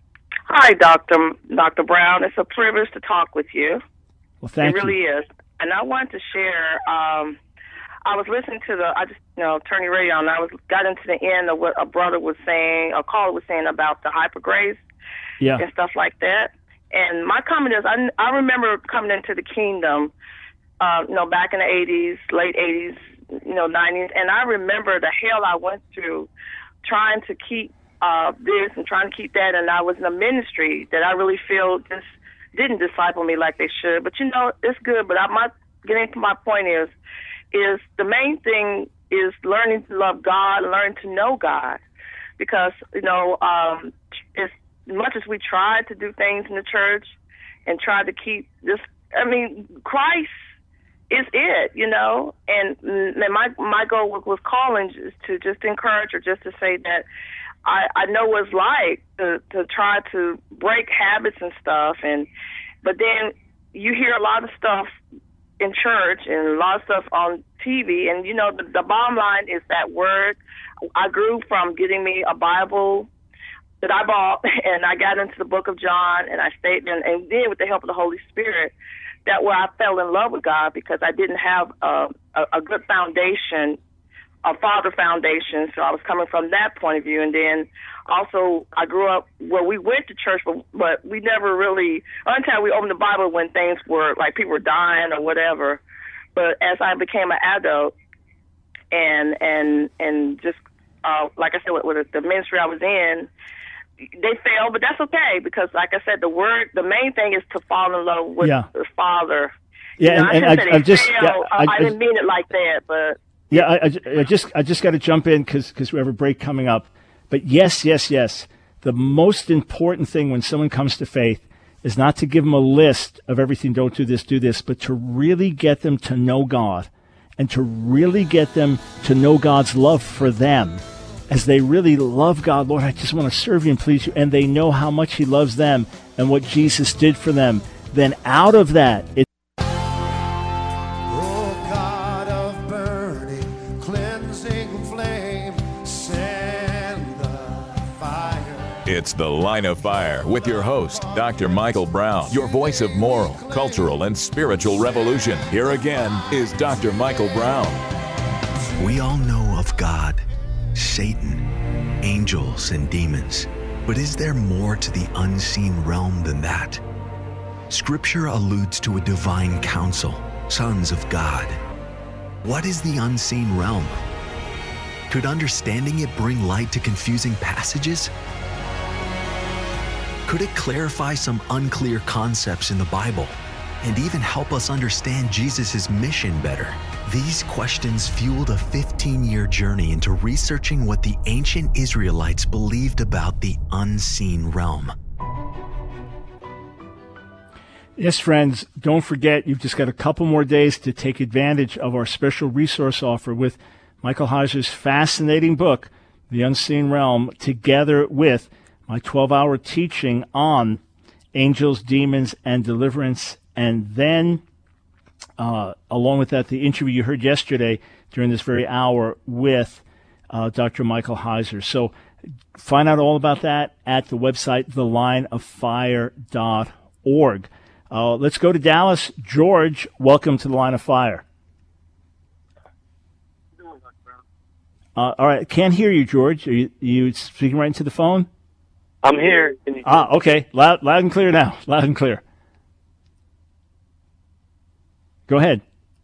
Hi, Doctor Doctor Brown. It's a privilege to talk with you. Well, thank you. It really is. And I wanted to share, um, I was listening to the, I just, you know, turn your radio on, and I was got into the end of what a brother was saying, a caller was saying about the hyper grace. Yeah. And stuff like that. And my comment is, I, I remember coming into the kingdom, uh, you know, back in the eighties, late eighties, you know, nineties, and I remember the hell I went through trying to keep uh, this and trying to keep that, and I was in a ministry that I really feel just didn't disciple me like they should. But, you know, it's good, but I, my getting to my point is, is the main thing is learning to love God, learning to know God, because, you know, um, it's, as much as we tried to do things in the church and tried to keep this, I mean, Christ is it, you know, and, and my my goal with, with calling is to just encourage or just to say that I, I know what it's like to, to try to break habits and stuff, and but then you hear a lot of stuff in church and a lot of stuff on T V, and, you know, the, the bottom line is that word. I grew from getting me a Bible that I bought, and I got into the book of John, and I stayed in, and then with the help of the Holy Spirit, that where I fell in love with God, because I didn't have a, a, a good foundation, a father foundation, so I was coming from that point of view. And then also I grew up where we went to church, but, but we never really, until we opened the Bible when things were, like people were dying or whatever. But as I became an adult, and, and, and just, uh, like I said, with, with the ministry I was in, they fail, but that's okay, because, like I said, the word, the main thing is to fall in love with yeah. the Father. Yeah, you know, and, I, and I, I just, fail. yeah, I, I, I didn't mean it like that, but yeah, I, I just, I just got to jump in because because we have a break coming up. But yes, yes, yes, the most important thing when someone comes to faith is not to give them a list of everything. Don't do this, do this, but to really get them to know God, and to really get them to know God's love for them. As they really love God, Lord, I just want to serve you and please you, and they know how much he loves them and what Jesus did for them, then out of that, it Oh, God of burning, cleansing flame, send the fire. It's The Line of Fire with your host, Doctor Michael Brown, your voice of moral, cultural, and spiritual revolution. Here again is Doctor Michael Brown. We all know of God, Satan, angels, and demons. But is there more to the unseen realm than that? Scripture alludes to a divine council, sons of God. What is the unseen realm? Could understanding it bring light to confusing passages? Could it clarify some unclear concepts in the Bible and even help us understand Jesus' mission better? These questions fueled a fifteen-year journey into researching what the ancient Israelites believed about the unseen realm. Yes, friends, don't forget, you've just got a couple more days to take advantage of our special resource offer with Michael Heiser's fascinating book, The Unseen Realm, together with my twelve-hour teaching on angels, demons, and deliverance. And then, uh, along with that, the interview you heard yesterday during this very hour with uh, Doctor Michael Heiser. So find out all about that at the website, the line of fire dot org. Uh, let's go to Dallas. George, welcome to The Line of Fire. Uh, all right, can't hear you, George. Are you, are you speaking right into the phone? I'm here. Can you ah, okay. Loud, loud and clear now. Loud and clear. Go ahead.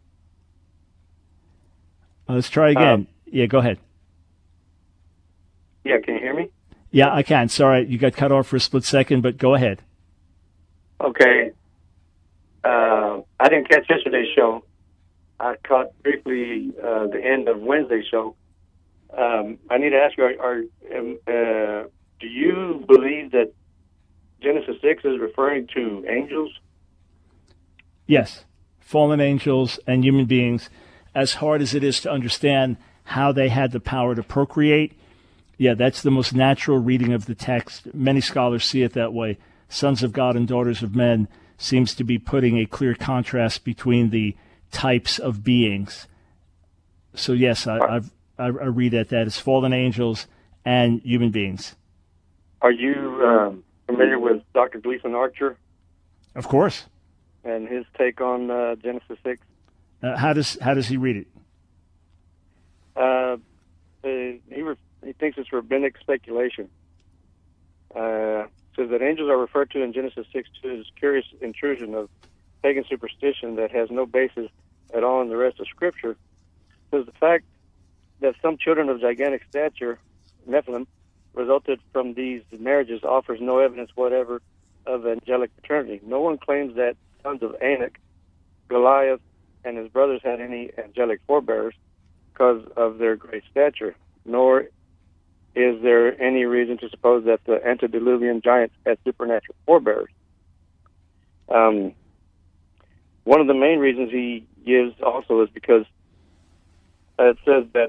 Uh, let's try again. Um, yeah, go ahead. Yeah, can you hear me? Yeah, I can. Sorry, you got cut off for a split second, but go ahead. Okay. Uh, I didn't catch yesterday's show. I caught briefly uh, the end of Wednesday's show. Um, I need to ask you, are, are um, uh, do you believe that Genesis six is referring to angels? Yes, fallen angels and human beings. As hard as it is to understand how they had the power to procreate, yeah, that's the most natural reading of the text. Many scholars see it that way. Sons of God and daughters of men seems to be putting a clear contrast between the types of beings. So yes, I, I've, I, I read that that is fallen angels and human beings. Are you um, familiar with Doctor Gleason Archer? Of course. And his take on uh, Genesis six? Uh, how does how does he read it? Uh, he re- he thinks it's rabbinic speculation. Uh, says that angels are referred to in Genesis six two as curious intrusion of pagan superstition that has no basis at all in the rest of Scripture. Says the fact that some children of gigantic stature, Nephilim, resulted from these marriages offers no evidence whatever of angelic paternity. No one claims that sons of Anak, Goliath, and his brothers had any angelic forebears because of their great stature, nor is there any reason to suppose that the antediluvian giants had supernatural forebears. Um, one of the main reasons he gives also is because uh, it says that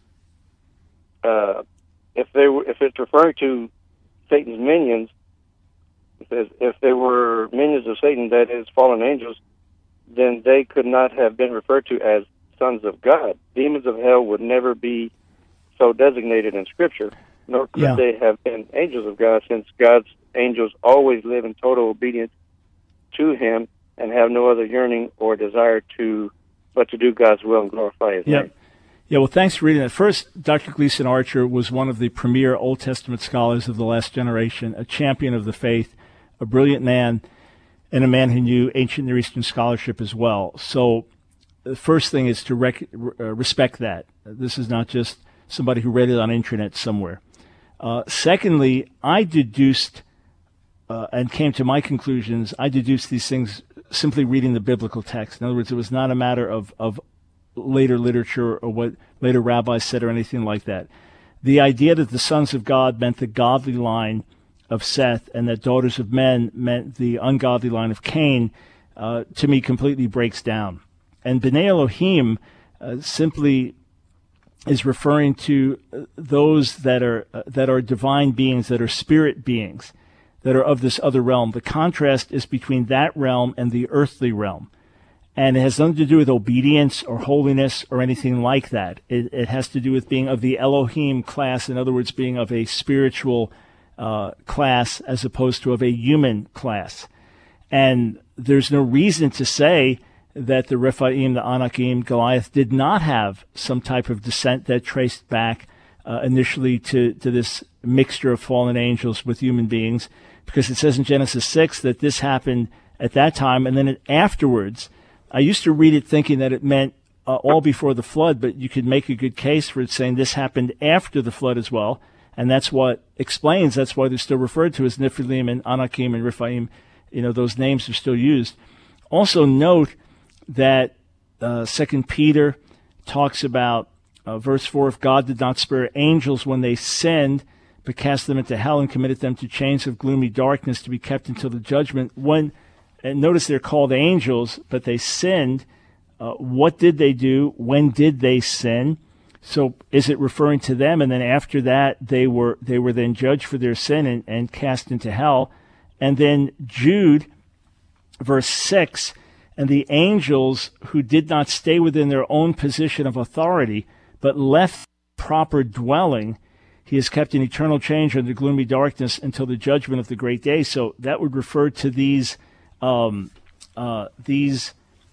uh, if they were, if it's referring to Satan's minions, it says if they were minions of Satan, that is, fallen angels, then they could not have been referred to as sons of God. Demons of hell would never be so designated in Scripture, nor could yeah. they have been angels of God, since God's angels always live in total obedience to Him and have no other yearning or desire to but to do God's will and glorify His yeah. name. Yeah, well, thanks for reading that. First, Doctor Gleason Archer was one of the premier Old Testament scholars of the last generation, a champion of the faith, a brilliant man, and a man who knew ancient Near Eastern scholarship as well. So the first thing is to rec- uh, respect that. This is not just somebody who read it on internet somewhere. Uh, secondly, I deduced uh, and came to my conclusions, I deduced these things simply reading the biblical text. In other words, it was not a matter of, of later literature or what later rabbis said or anything like that. The idea that the sons of God meant the godly line of Seth and that daughters of men meant the ungodly line of Cain, uh, to me completely breaks down. And B'nai Elohim uh, simply is referring to those that are uh, that are divine beings, that are spirit beings, that are of this other realm. The contrast is between that realm and the earthly realm. And it has nothing to do with obedience or holiness or anything like that. It, it has to do with being of the Elohim class, in other words, being of a spiritual uh, class as opposed to of a human class. And there's no reason to say that the Rephaim, the Anakim, Goliath did not have some type of descent that traced back uh, initially to, to this mixture of fallen angels with human beings, because it says in Genesis six that this happened at that time, and then it, afterwards. I used to read it thinking that it meant uh, all before the flood, but you could make a good case for it saying this happened after the flood as well, and that's what explains, that's why they're still referred to as Nephilim and Anakim and Rephaim. You know, those names are still used. Also note that uh, Second Peter talks about, uh, verse four, if God did not spare angels when they sinned, but cast them into hell and committed them to chains of gloomy darkness to be kept until the judgment. When, and notice they're called angels, but they sinned. Uh, what did they do? When did they sin? So is it referring to them? And then after that, they were they were then judged for their sin and, and cast into hell. And then Jude, verse six, and the angels who did not stay within their own position of authority, but left proper dwelling, he is kept in eternal change under gloomy darkness until the judgment of the great day. So that would refer to these um, uh, these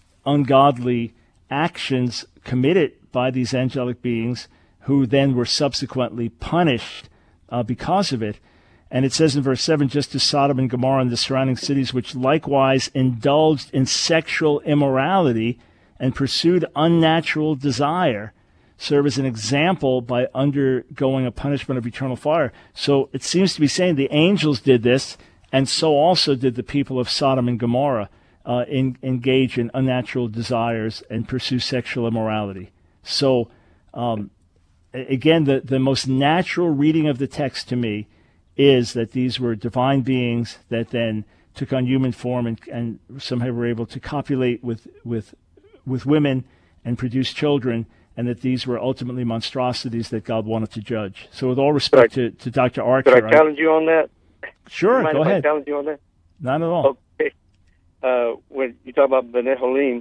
ungodly actions committed by these angelic beings, who then were subsequently punished uh, because of it. And it says in verse seven, just as Sodom and Gomorrah and the surrounding cities, which likewise indulged in sexual immorality and pursued unnatural desire, serve as an example by undergoing a punishment of eternal fire. So it seems to be saying the angels did this, and so also did the people of Sodom and Gomorrah uh, in, engage in unnatural desires and pursue sexual immorality. So, um, again, the, the most natural reading of the text to me is that these were divine beings that then took on human form and, and somehow were able to copulate with, with, with women and produce children, and that these were ultimately monstrosities that God wanted to judge. So with all respect I, to, to Doctor Archer... Could I challenge I, you on that? Sure, go ahead. I challenge you on that? Not at all. Okay. Uh, when you talk about B'nai Holim,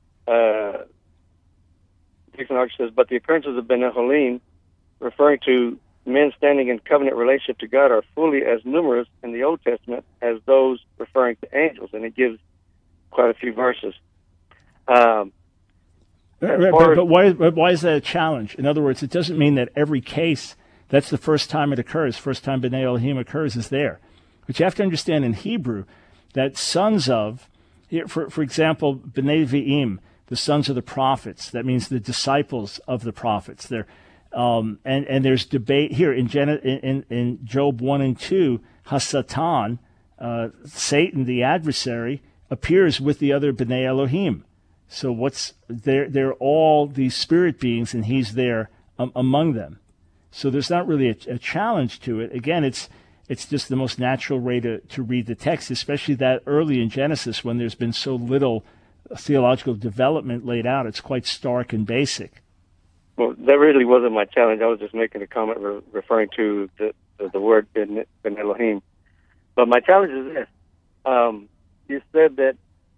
uh, Dixon Archer says, but the occurrences of B'nai Holim, referring to men standing in covenant relationship to God, are fully as numerous in the Old Testament as those referring to angels, and it gives quite a few verses. Um, Right, but, but why, why is that a challenge? In other words, it doesn't mean that every case, that's the first time it occurs, first time B'nai Elohim occurs is there. But you have to understand in Hebrew that sons of, for, for example, B'nai Ve'im, the sons of the prophets, that means the disciples of the prophets. They're, um, and, and there's debate here in, Gen- in, in Job one and two, Hasatan, uh, Satan, the adversary, appears with the other B'nai Elohim. So what's they're they're all these spirit beings, and he's there um, among them. So there's not really a, a challenge to it. Again, it's it's just the most natural way to, to read the text, especially that early in Genesis when there's been so little theological development laid out. It's quite stark and basic. Well, that really wasn't my challenge. I was just making a comment re- referring to the the, the word Ben, ben Elohim. But my challenge is this: um, you said that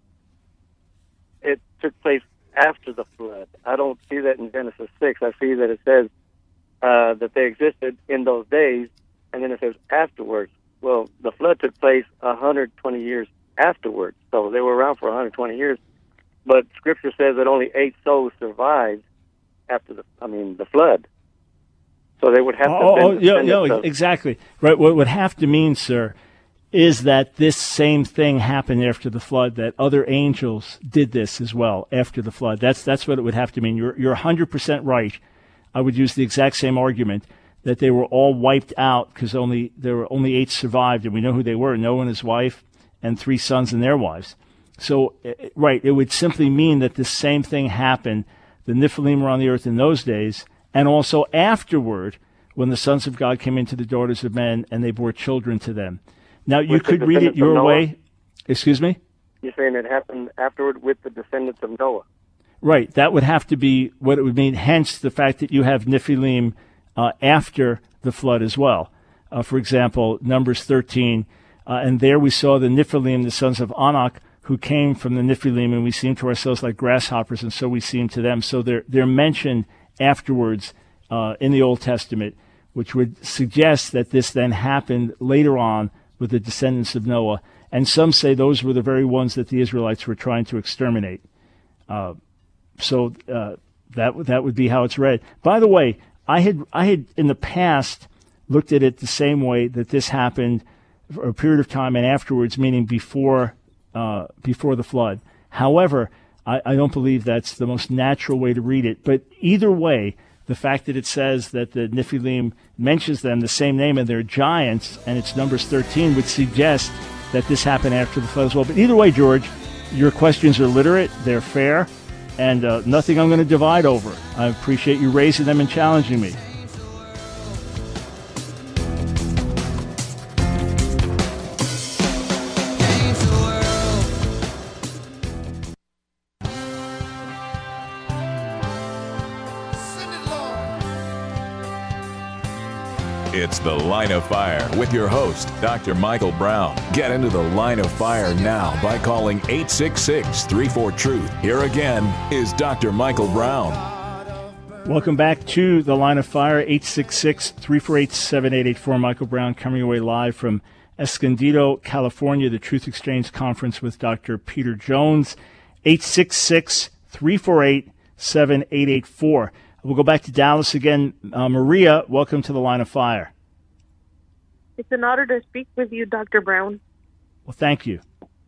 it took place after the flood. I don't see that in Genesis six. I see that it says uh, that they existed in those days, and then it says afterwards. Well, the flood took place one hundred twenty years afterwards, so they were around for one hundred twenty years. But Scripture says that only eight souls survived after the, I mean, the flood. So they would have to. Oh, have oh been yeah, no, of, exactly right. What would have to mean, sir, is that this same thing happened after the flood, that other angels did this as well after the flood. That's that's what it would have to mean. You're you're one hundred percent right. I would use the exact same argument that they were all wiped out because only there were only eight survived, and we know who they were: Noah and his wife, and three sons and their wives. So, right, it would simply mean that the same thing happened. The Nephilim were on the earth in those days, and also afterward, when the sons of God came into the daughters of men, and they bore children to them. Now, you with could read it your way. Excuse me? You're saying it happened afterward with the descendants of Noah. Right. That would have to be what it would mean, hence the fact that you have Nephilim uh, after the flood as well. Uh, for example, Numbers thirteen, uh, and there we saw the Nephilim, the sons of Anak, who came from the Nephilim, and we seemed to ourselves like grasshoppers, and so we seemed to them. So they're, they're mentioned afterwards uh, in the Old Testament which would suggest that this then happened later on with the descendants of Noah. And some say those were the very ones that the Israelites were trying to exterminate. Uh, so uh, that that would be how it's read. By the way, I had I had in the past looked at it the same way, that this happened for a period of time and afterwards, meaning before uh, before the flood. However, I, I don't believe that's the most natural way to read it. But either way, the fact that it says that the Nephilim mentions them the same name and they're giants, and it's Numbers thirteen, would suggest that this happened after the flood as well. But either way, George, your questions are literate, they're fair, and uh, nothing I'm going to divide over. I appreciate you raising them and challenging me. It's The Line of Fire with your host, Doctor Michael Brown. Get into the Line of Fire now by calling eight six six, three four, truth. Here again is Doctor Michael Brown. Welcome back to The Line of Fire, eight six six, three four eight, seven eight eight four. Michael Brown coming away live from Escondido, California, the Truth Exchange Conference with Doctor Peter Jones, eight six six, three four eight, seven eight eight four. We'll go back to Dallas again. Uh, Maria, welcome to The Line of Fire. It's an honor to speak with you, Doctor Brown. Well, thank you.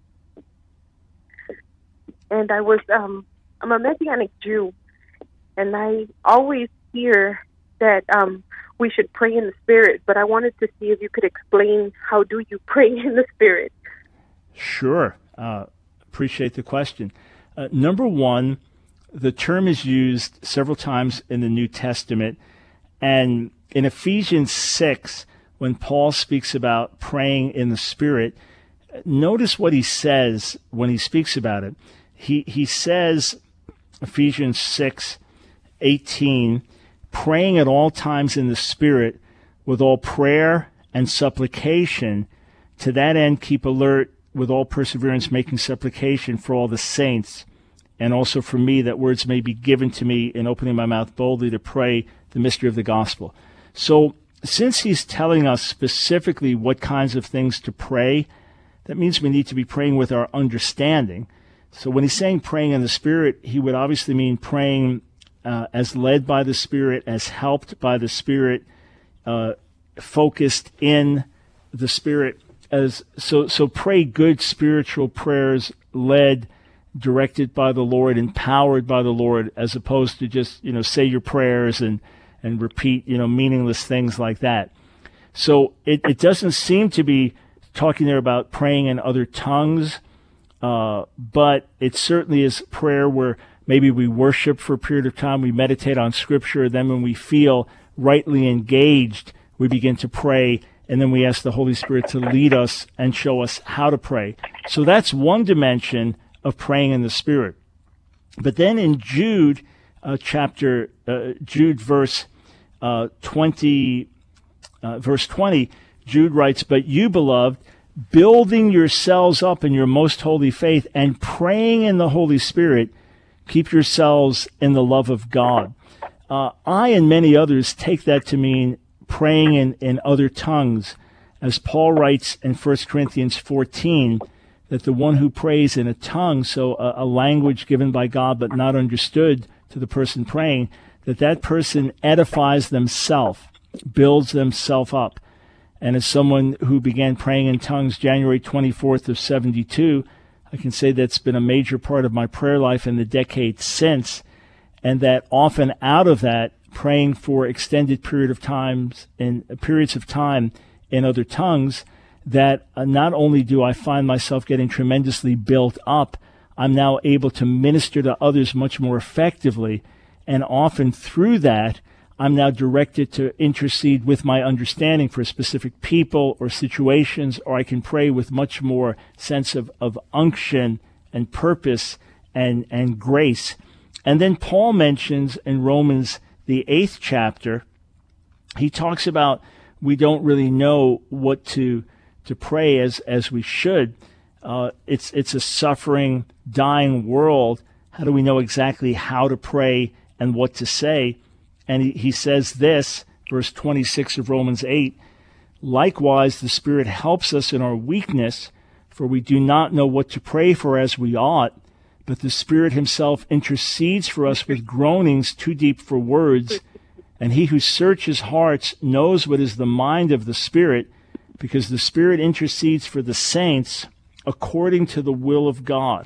And I was, um, I'm a Messianic Jew, and I always hear that um, we should pray in the Spirit, but I wanted to see if you could explain how do you pray in the Spirit? Sure. Uh, appreciate the question. Uh, number one, the term is used several times in the New Testament, and in Ephesians six, when Paul speaks about praying in the Spirit, notice what he says when he speaks about it. He he says, Ephesians six eighteen, praying at all times in the Spirit with all prayer and supplication. To that end, keep alert with all perseverance, making supplication for all the saints, and also for me, that words may be given to me in opening my mouth boldly to pray the mystery of the gospel. So since he's telling us specifically what kinds of things to pray, that means we need to be praying with our understanding. So when he's saying praying in the Spirit, he would obviously mean praying uh, as led by the Spirit, as helped by the Spirit, uh, focused in the Spirit. As so, so pray good spiritual prayers led, directed by the Lord, empowered by the Lord, as opposed to just, you know, say your prayers and, and repeat, you know, meaningless things like that. So it, it doesn't seem to be talking there about praying in other tongues, uh, but it certainly is prayer where maybe we worship for a period of time, we meditate on Scripture, then when we feel rightly engaged, we begin to pray, and then we ask the Holy Spirit to lead us and show us how to pray. So that's one dimension of praying in the Spirit. But then in Jude, uh, chapter, uh, Jude verse uh, twenty, uh, verse twenty, Jude writes, "But you, beloved, building yourselves up in your most holy faith and praying in the Holy Spirit, keep yourselves in the love of God." Uh, I and many others take that to mean praying in, in other tongues, as Paul writes in First Corinthians fourteen, that the one who prays in a tongue, so a, a language given by God but not understood to the person praying, that that person edifies themselves, builds themselves up. And as someone who began praying in tongues January twenty-fourth of seventy-two, I can say that's been a major part of my prayer life in the decades since, and that often out of that, praying for extended period of times in periods of time in other tongues, that uh, not only do I find myself getting tremendously built up, I'm now able to minister to others much more effectively. And often through that, I'm now directed to intercede with my understanding for specific people or situations, or I can pray with much more sense of, of unction and purpose and, and grace. And then Paul mentions in Romans, the eighth chapter, he talks about we don't really know what to to pray as as we should. Uh, it's it's a suffering, dying world. How do we know exactly how to pray and what to say? And he, he says this, verse twenty-six of Romans eight. Likewise, the Spirit helps us in our weakness, for we do not know what to pray for as we ought, but the Spirit himself intercedes for us with groanings too deep for words. And he who searches hearts knows what is the mind of the Spirit, because the Spirit intercedes for the saints according to the will of God.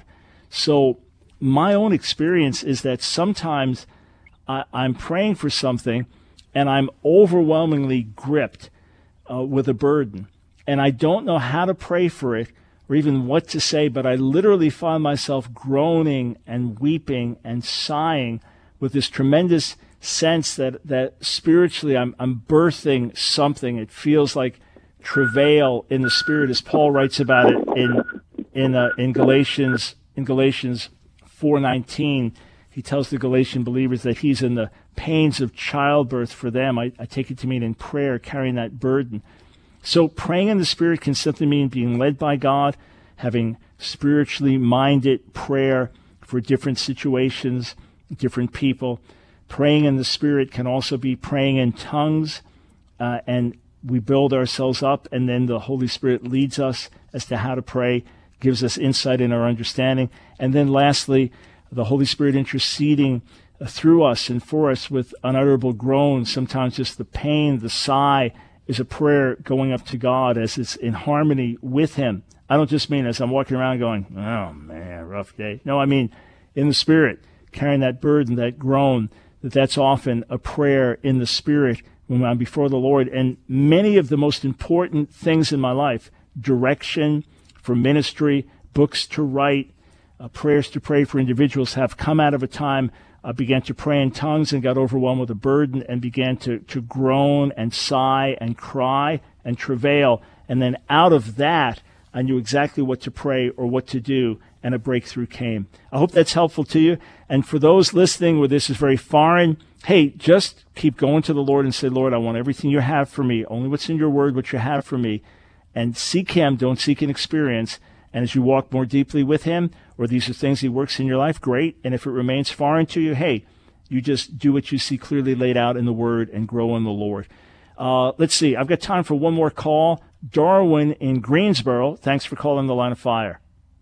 So my own experience is that sometimes I, I'm praying for something and I'm overwhelmingly gripped uh, with a burden. And I don't know how to pray for it or even what to say, but I literally find myself groaning and weeping and sighing with this tremendous sense that, that spiritually I'm, I'm birthing something. It feels like travail in the Spirit, as Paul writes about it in in uh, in Galatians in Galatians four nineteen. He tells the Galatian believers that he's in the pains of childbirth for them. I, I take it to mean in prayer, carrying that burden. So praying in the Spirit can simply mean being led by God, having spiritually minded prayer for different situations, different people. Praying in the Spirit can also be praying in tongues, uh, and we build ourselves up, and then the Holy Spirit leads us as to how to pray, gives us insight in our understanding. And then lastly, the Holy Spirit interceding through us and for us with unutterable groans. Sometimes just the pain, the sigh is a prayer going up to God as it's in harmony with him. I don't just mean as I'm walking around going, oh man, rough day. No, I mean in the Spirit, carrying that burden, that groan, that that's often a prayer in the Spirit when I'm before the Lord. And many of the most important things in my life, direction for ministry, books to write, uh, prayers to pray for individuals, have come out of a time I began to pray in tongues and got overwhelmed with a burden and began to, to groan and sigh and cry and travail. And then out of that, I knew exactly what to pray or what to do, and a breakthrough came. I hope that's helpful to you. And for those listening where this is very foreign, hey, just keep going to the Lord and say, Lord, I want everything you have for me, only what's in your word, what you have for me. And seek him, don't seek an experience. And as you walk more deeply with him, or these are things he works in your life, great. And if it remains foreign to you, hey, you just do what you see clearly laid out in the word and grow in the Lord. Uh, let's see, I've got time for one more call. Darwin in Greensboro, thanks for calling the Line of Fire.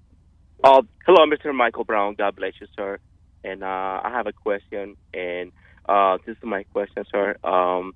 Uh, hello, Mister Michael Brown. God bless you, sir. And uh, I have a question, and uh, this is my question, sir. Um,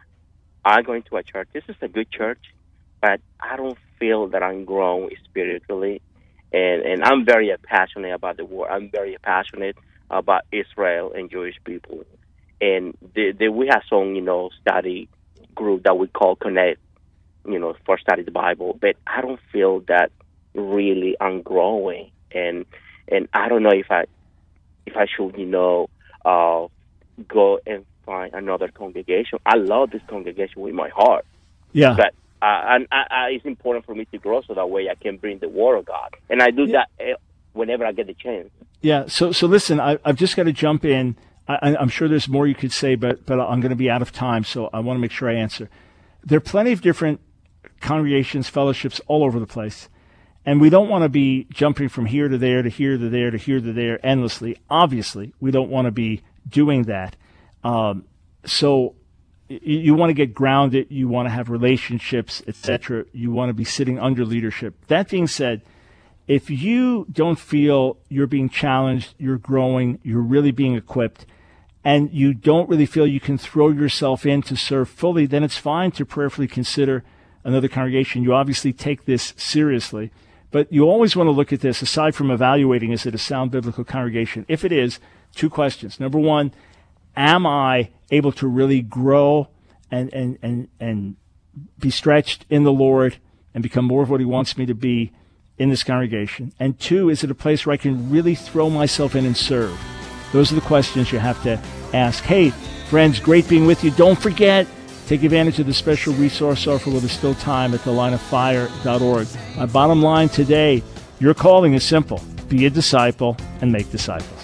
I'm going to a church. This is a good church, but I don't feel that I'm growing spiritually. And, and I'm very passionate about the war. I'm very passionate about Israel and Jewish people. And the, the, we have some, you know, study group that we call Connect, you know, for study the Bible. But I don't feel that really I'm growing. And and I don't know if I if I should, you know, uh, go and find another congregation. I love this congregation with my heart. Yeah. But uh, and I, I, it's important for me to grow so that way I can bring the Word of God. And I do yeah. that whenever I get the chance. Yeah. So so listen, I, I've just got to jump in. I, I'm sure there's more you could say, but but I'm going to be out of time, so I want to make sure I answer. There are plenty of different congregations, fellowships all over the place. And we don't want to be jumping from here to there to here to there to here to there endlessly. Obviously, we don't want to be doing that. Um, so you, you want to get grounded. You want to have relationships, et cetera. You want to be sitting under leadership. That being said, if you don't feel you're being challenged, you're growing, you're really being equipped, and you don't really feel you can throw yourself in to serve fully, then it's fine to prayerfully consider another congregation. You obviously take this seriously. But you always want to look at this, aside from evaluating, is it a sound biblical congregation? If it is, two questions. Number one, am I able to really grow and, and, and, and be stretched in the Lord and become more of what he wants me to be in this congregation? And two, is it a place where I can really throw myself in and serve? Those are the questions you have to ask. Hey, friends, great being with you. Don't forget, take advantage of the special resource offer while there's still time at the line of fire dot org. My bottom line today, your calling is simple. Be a disciple and make disciples.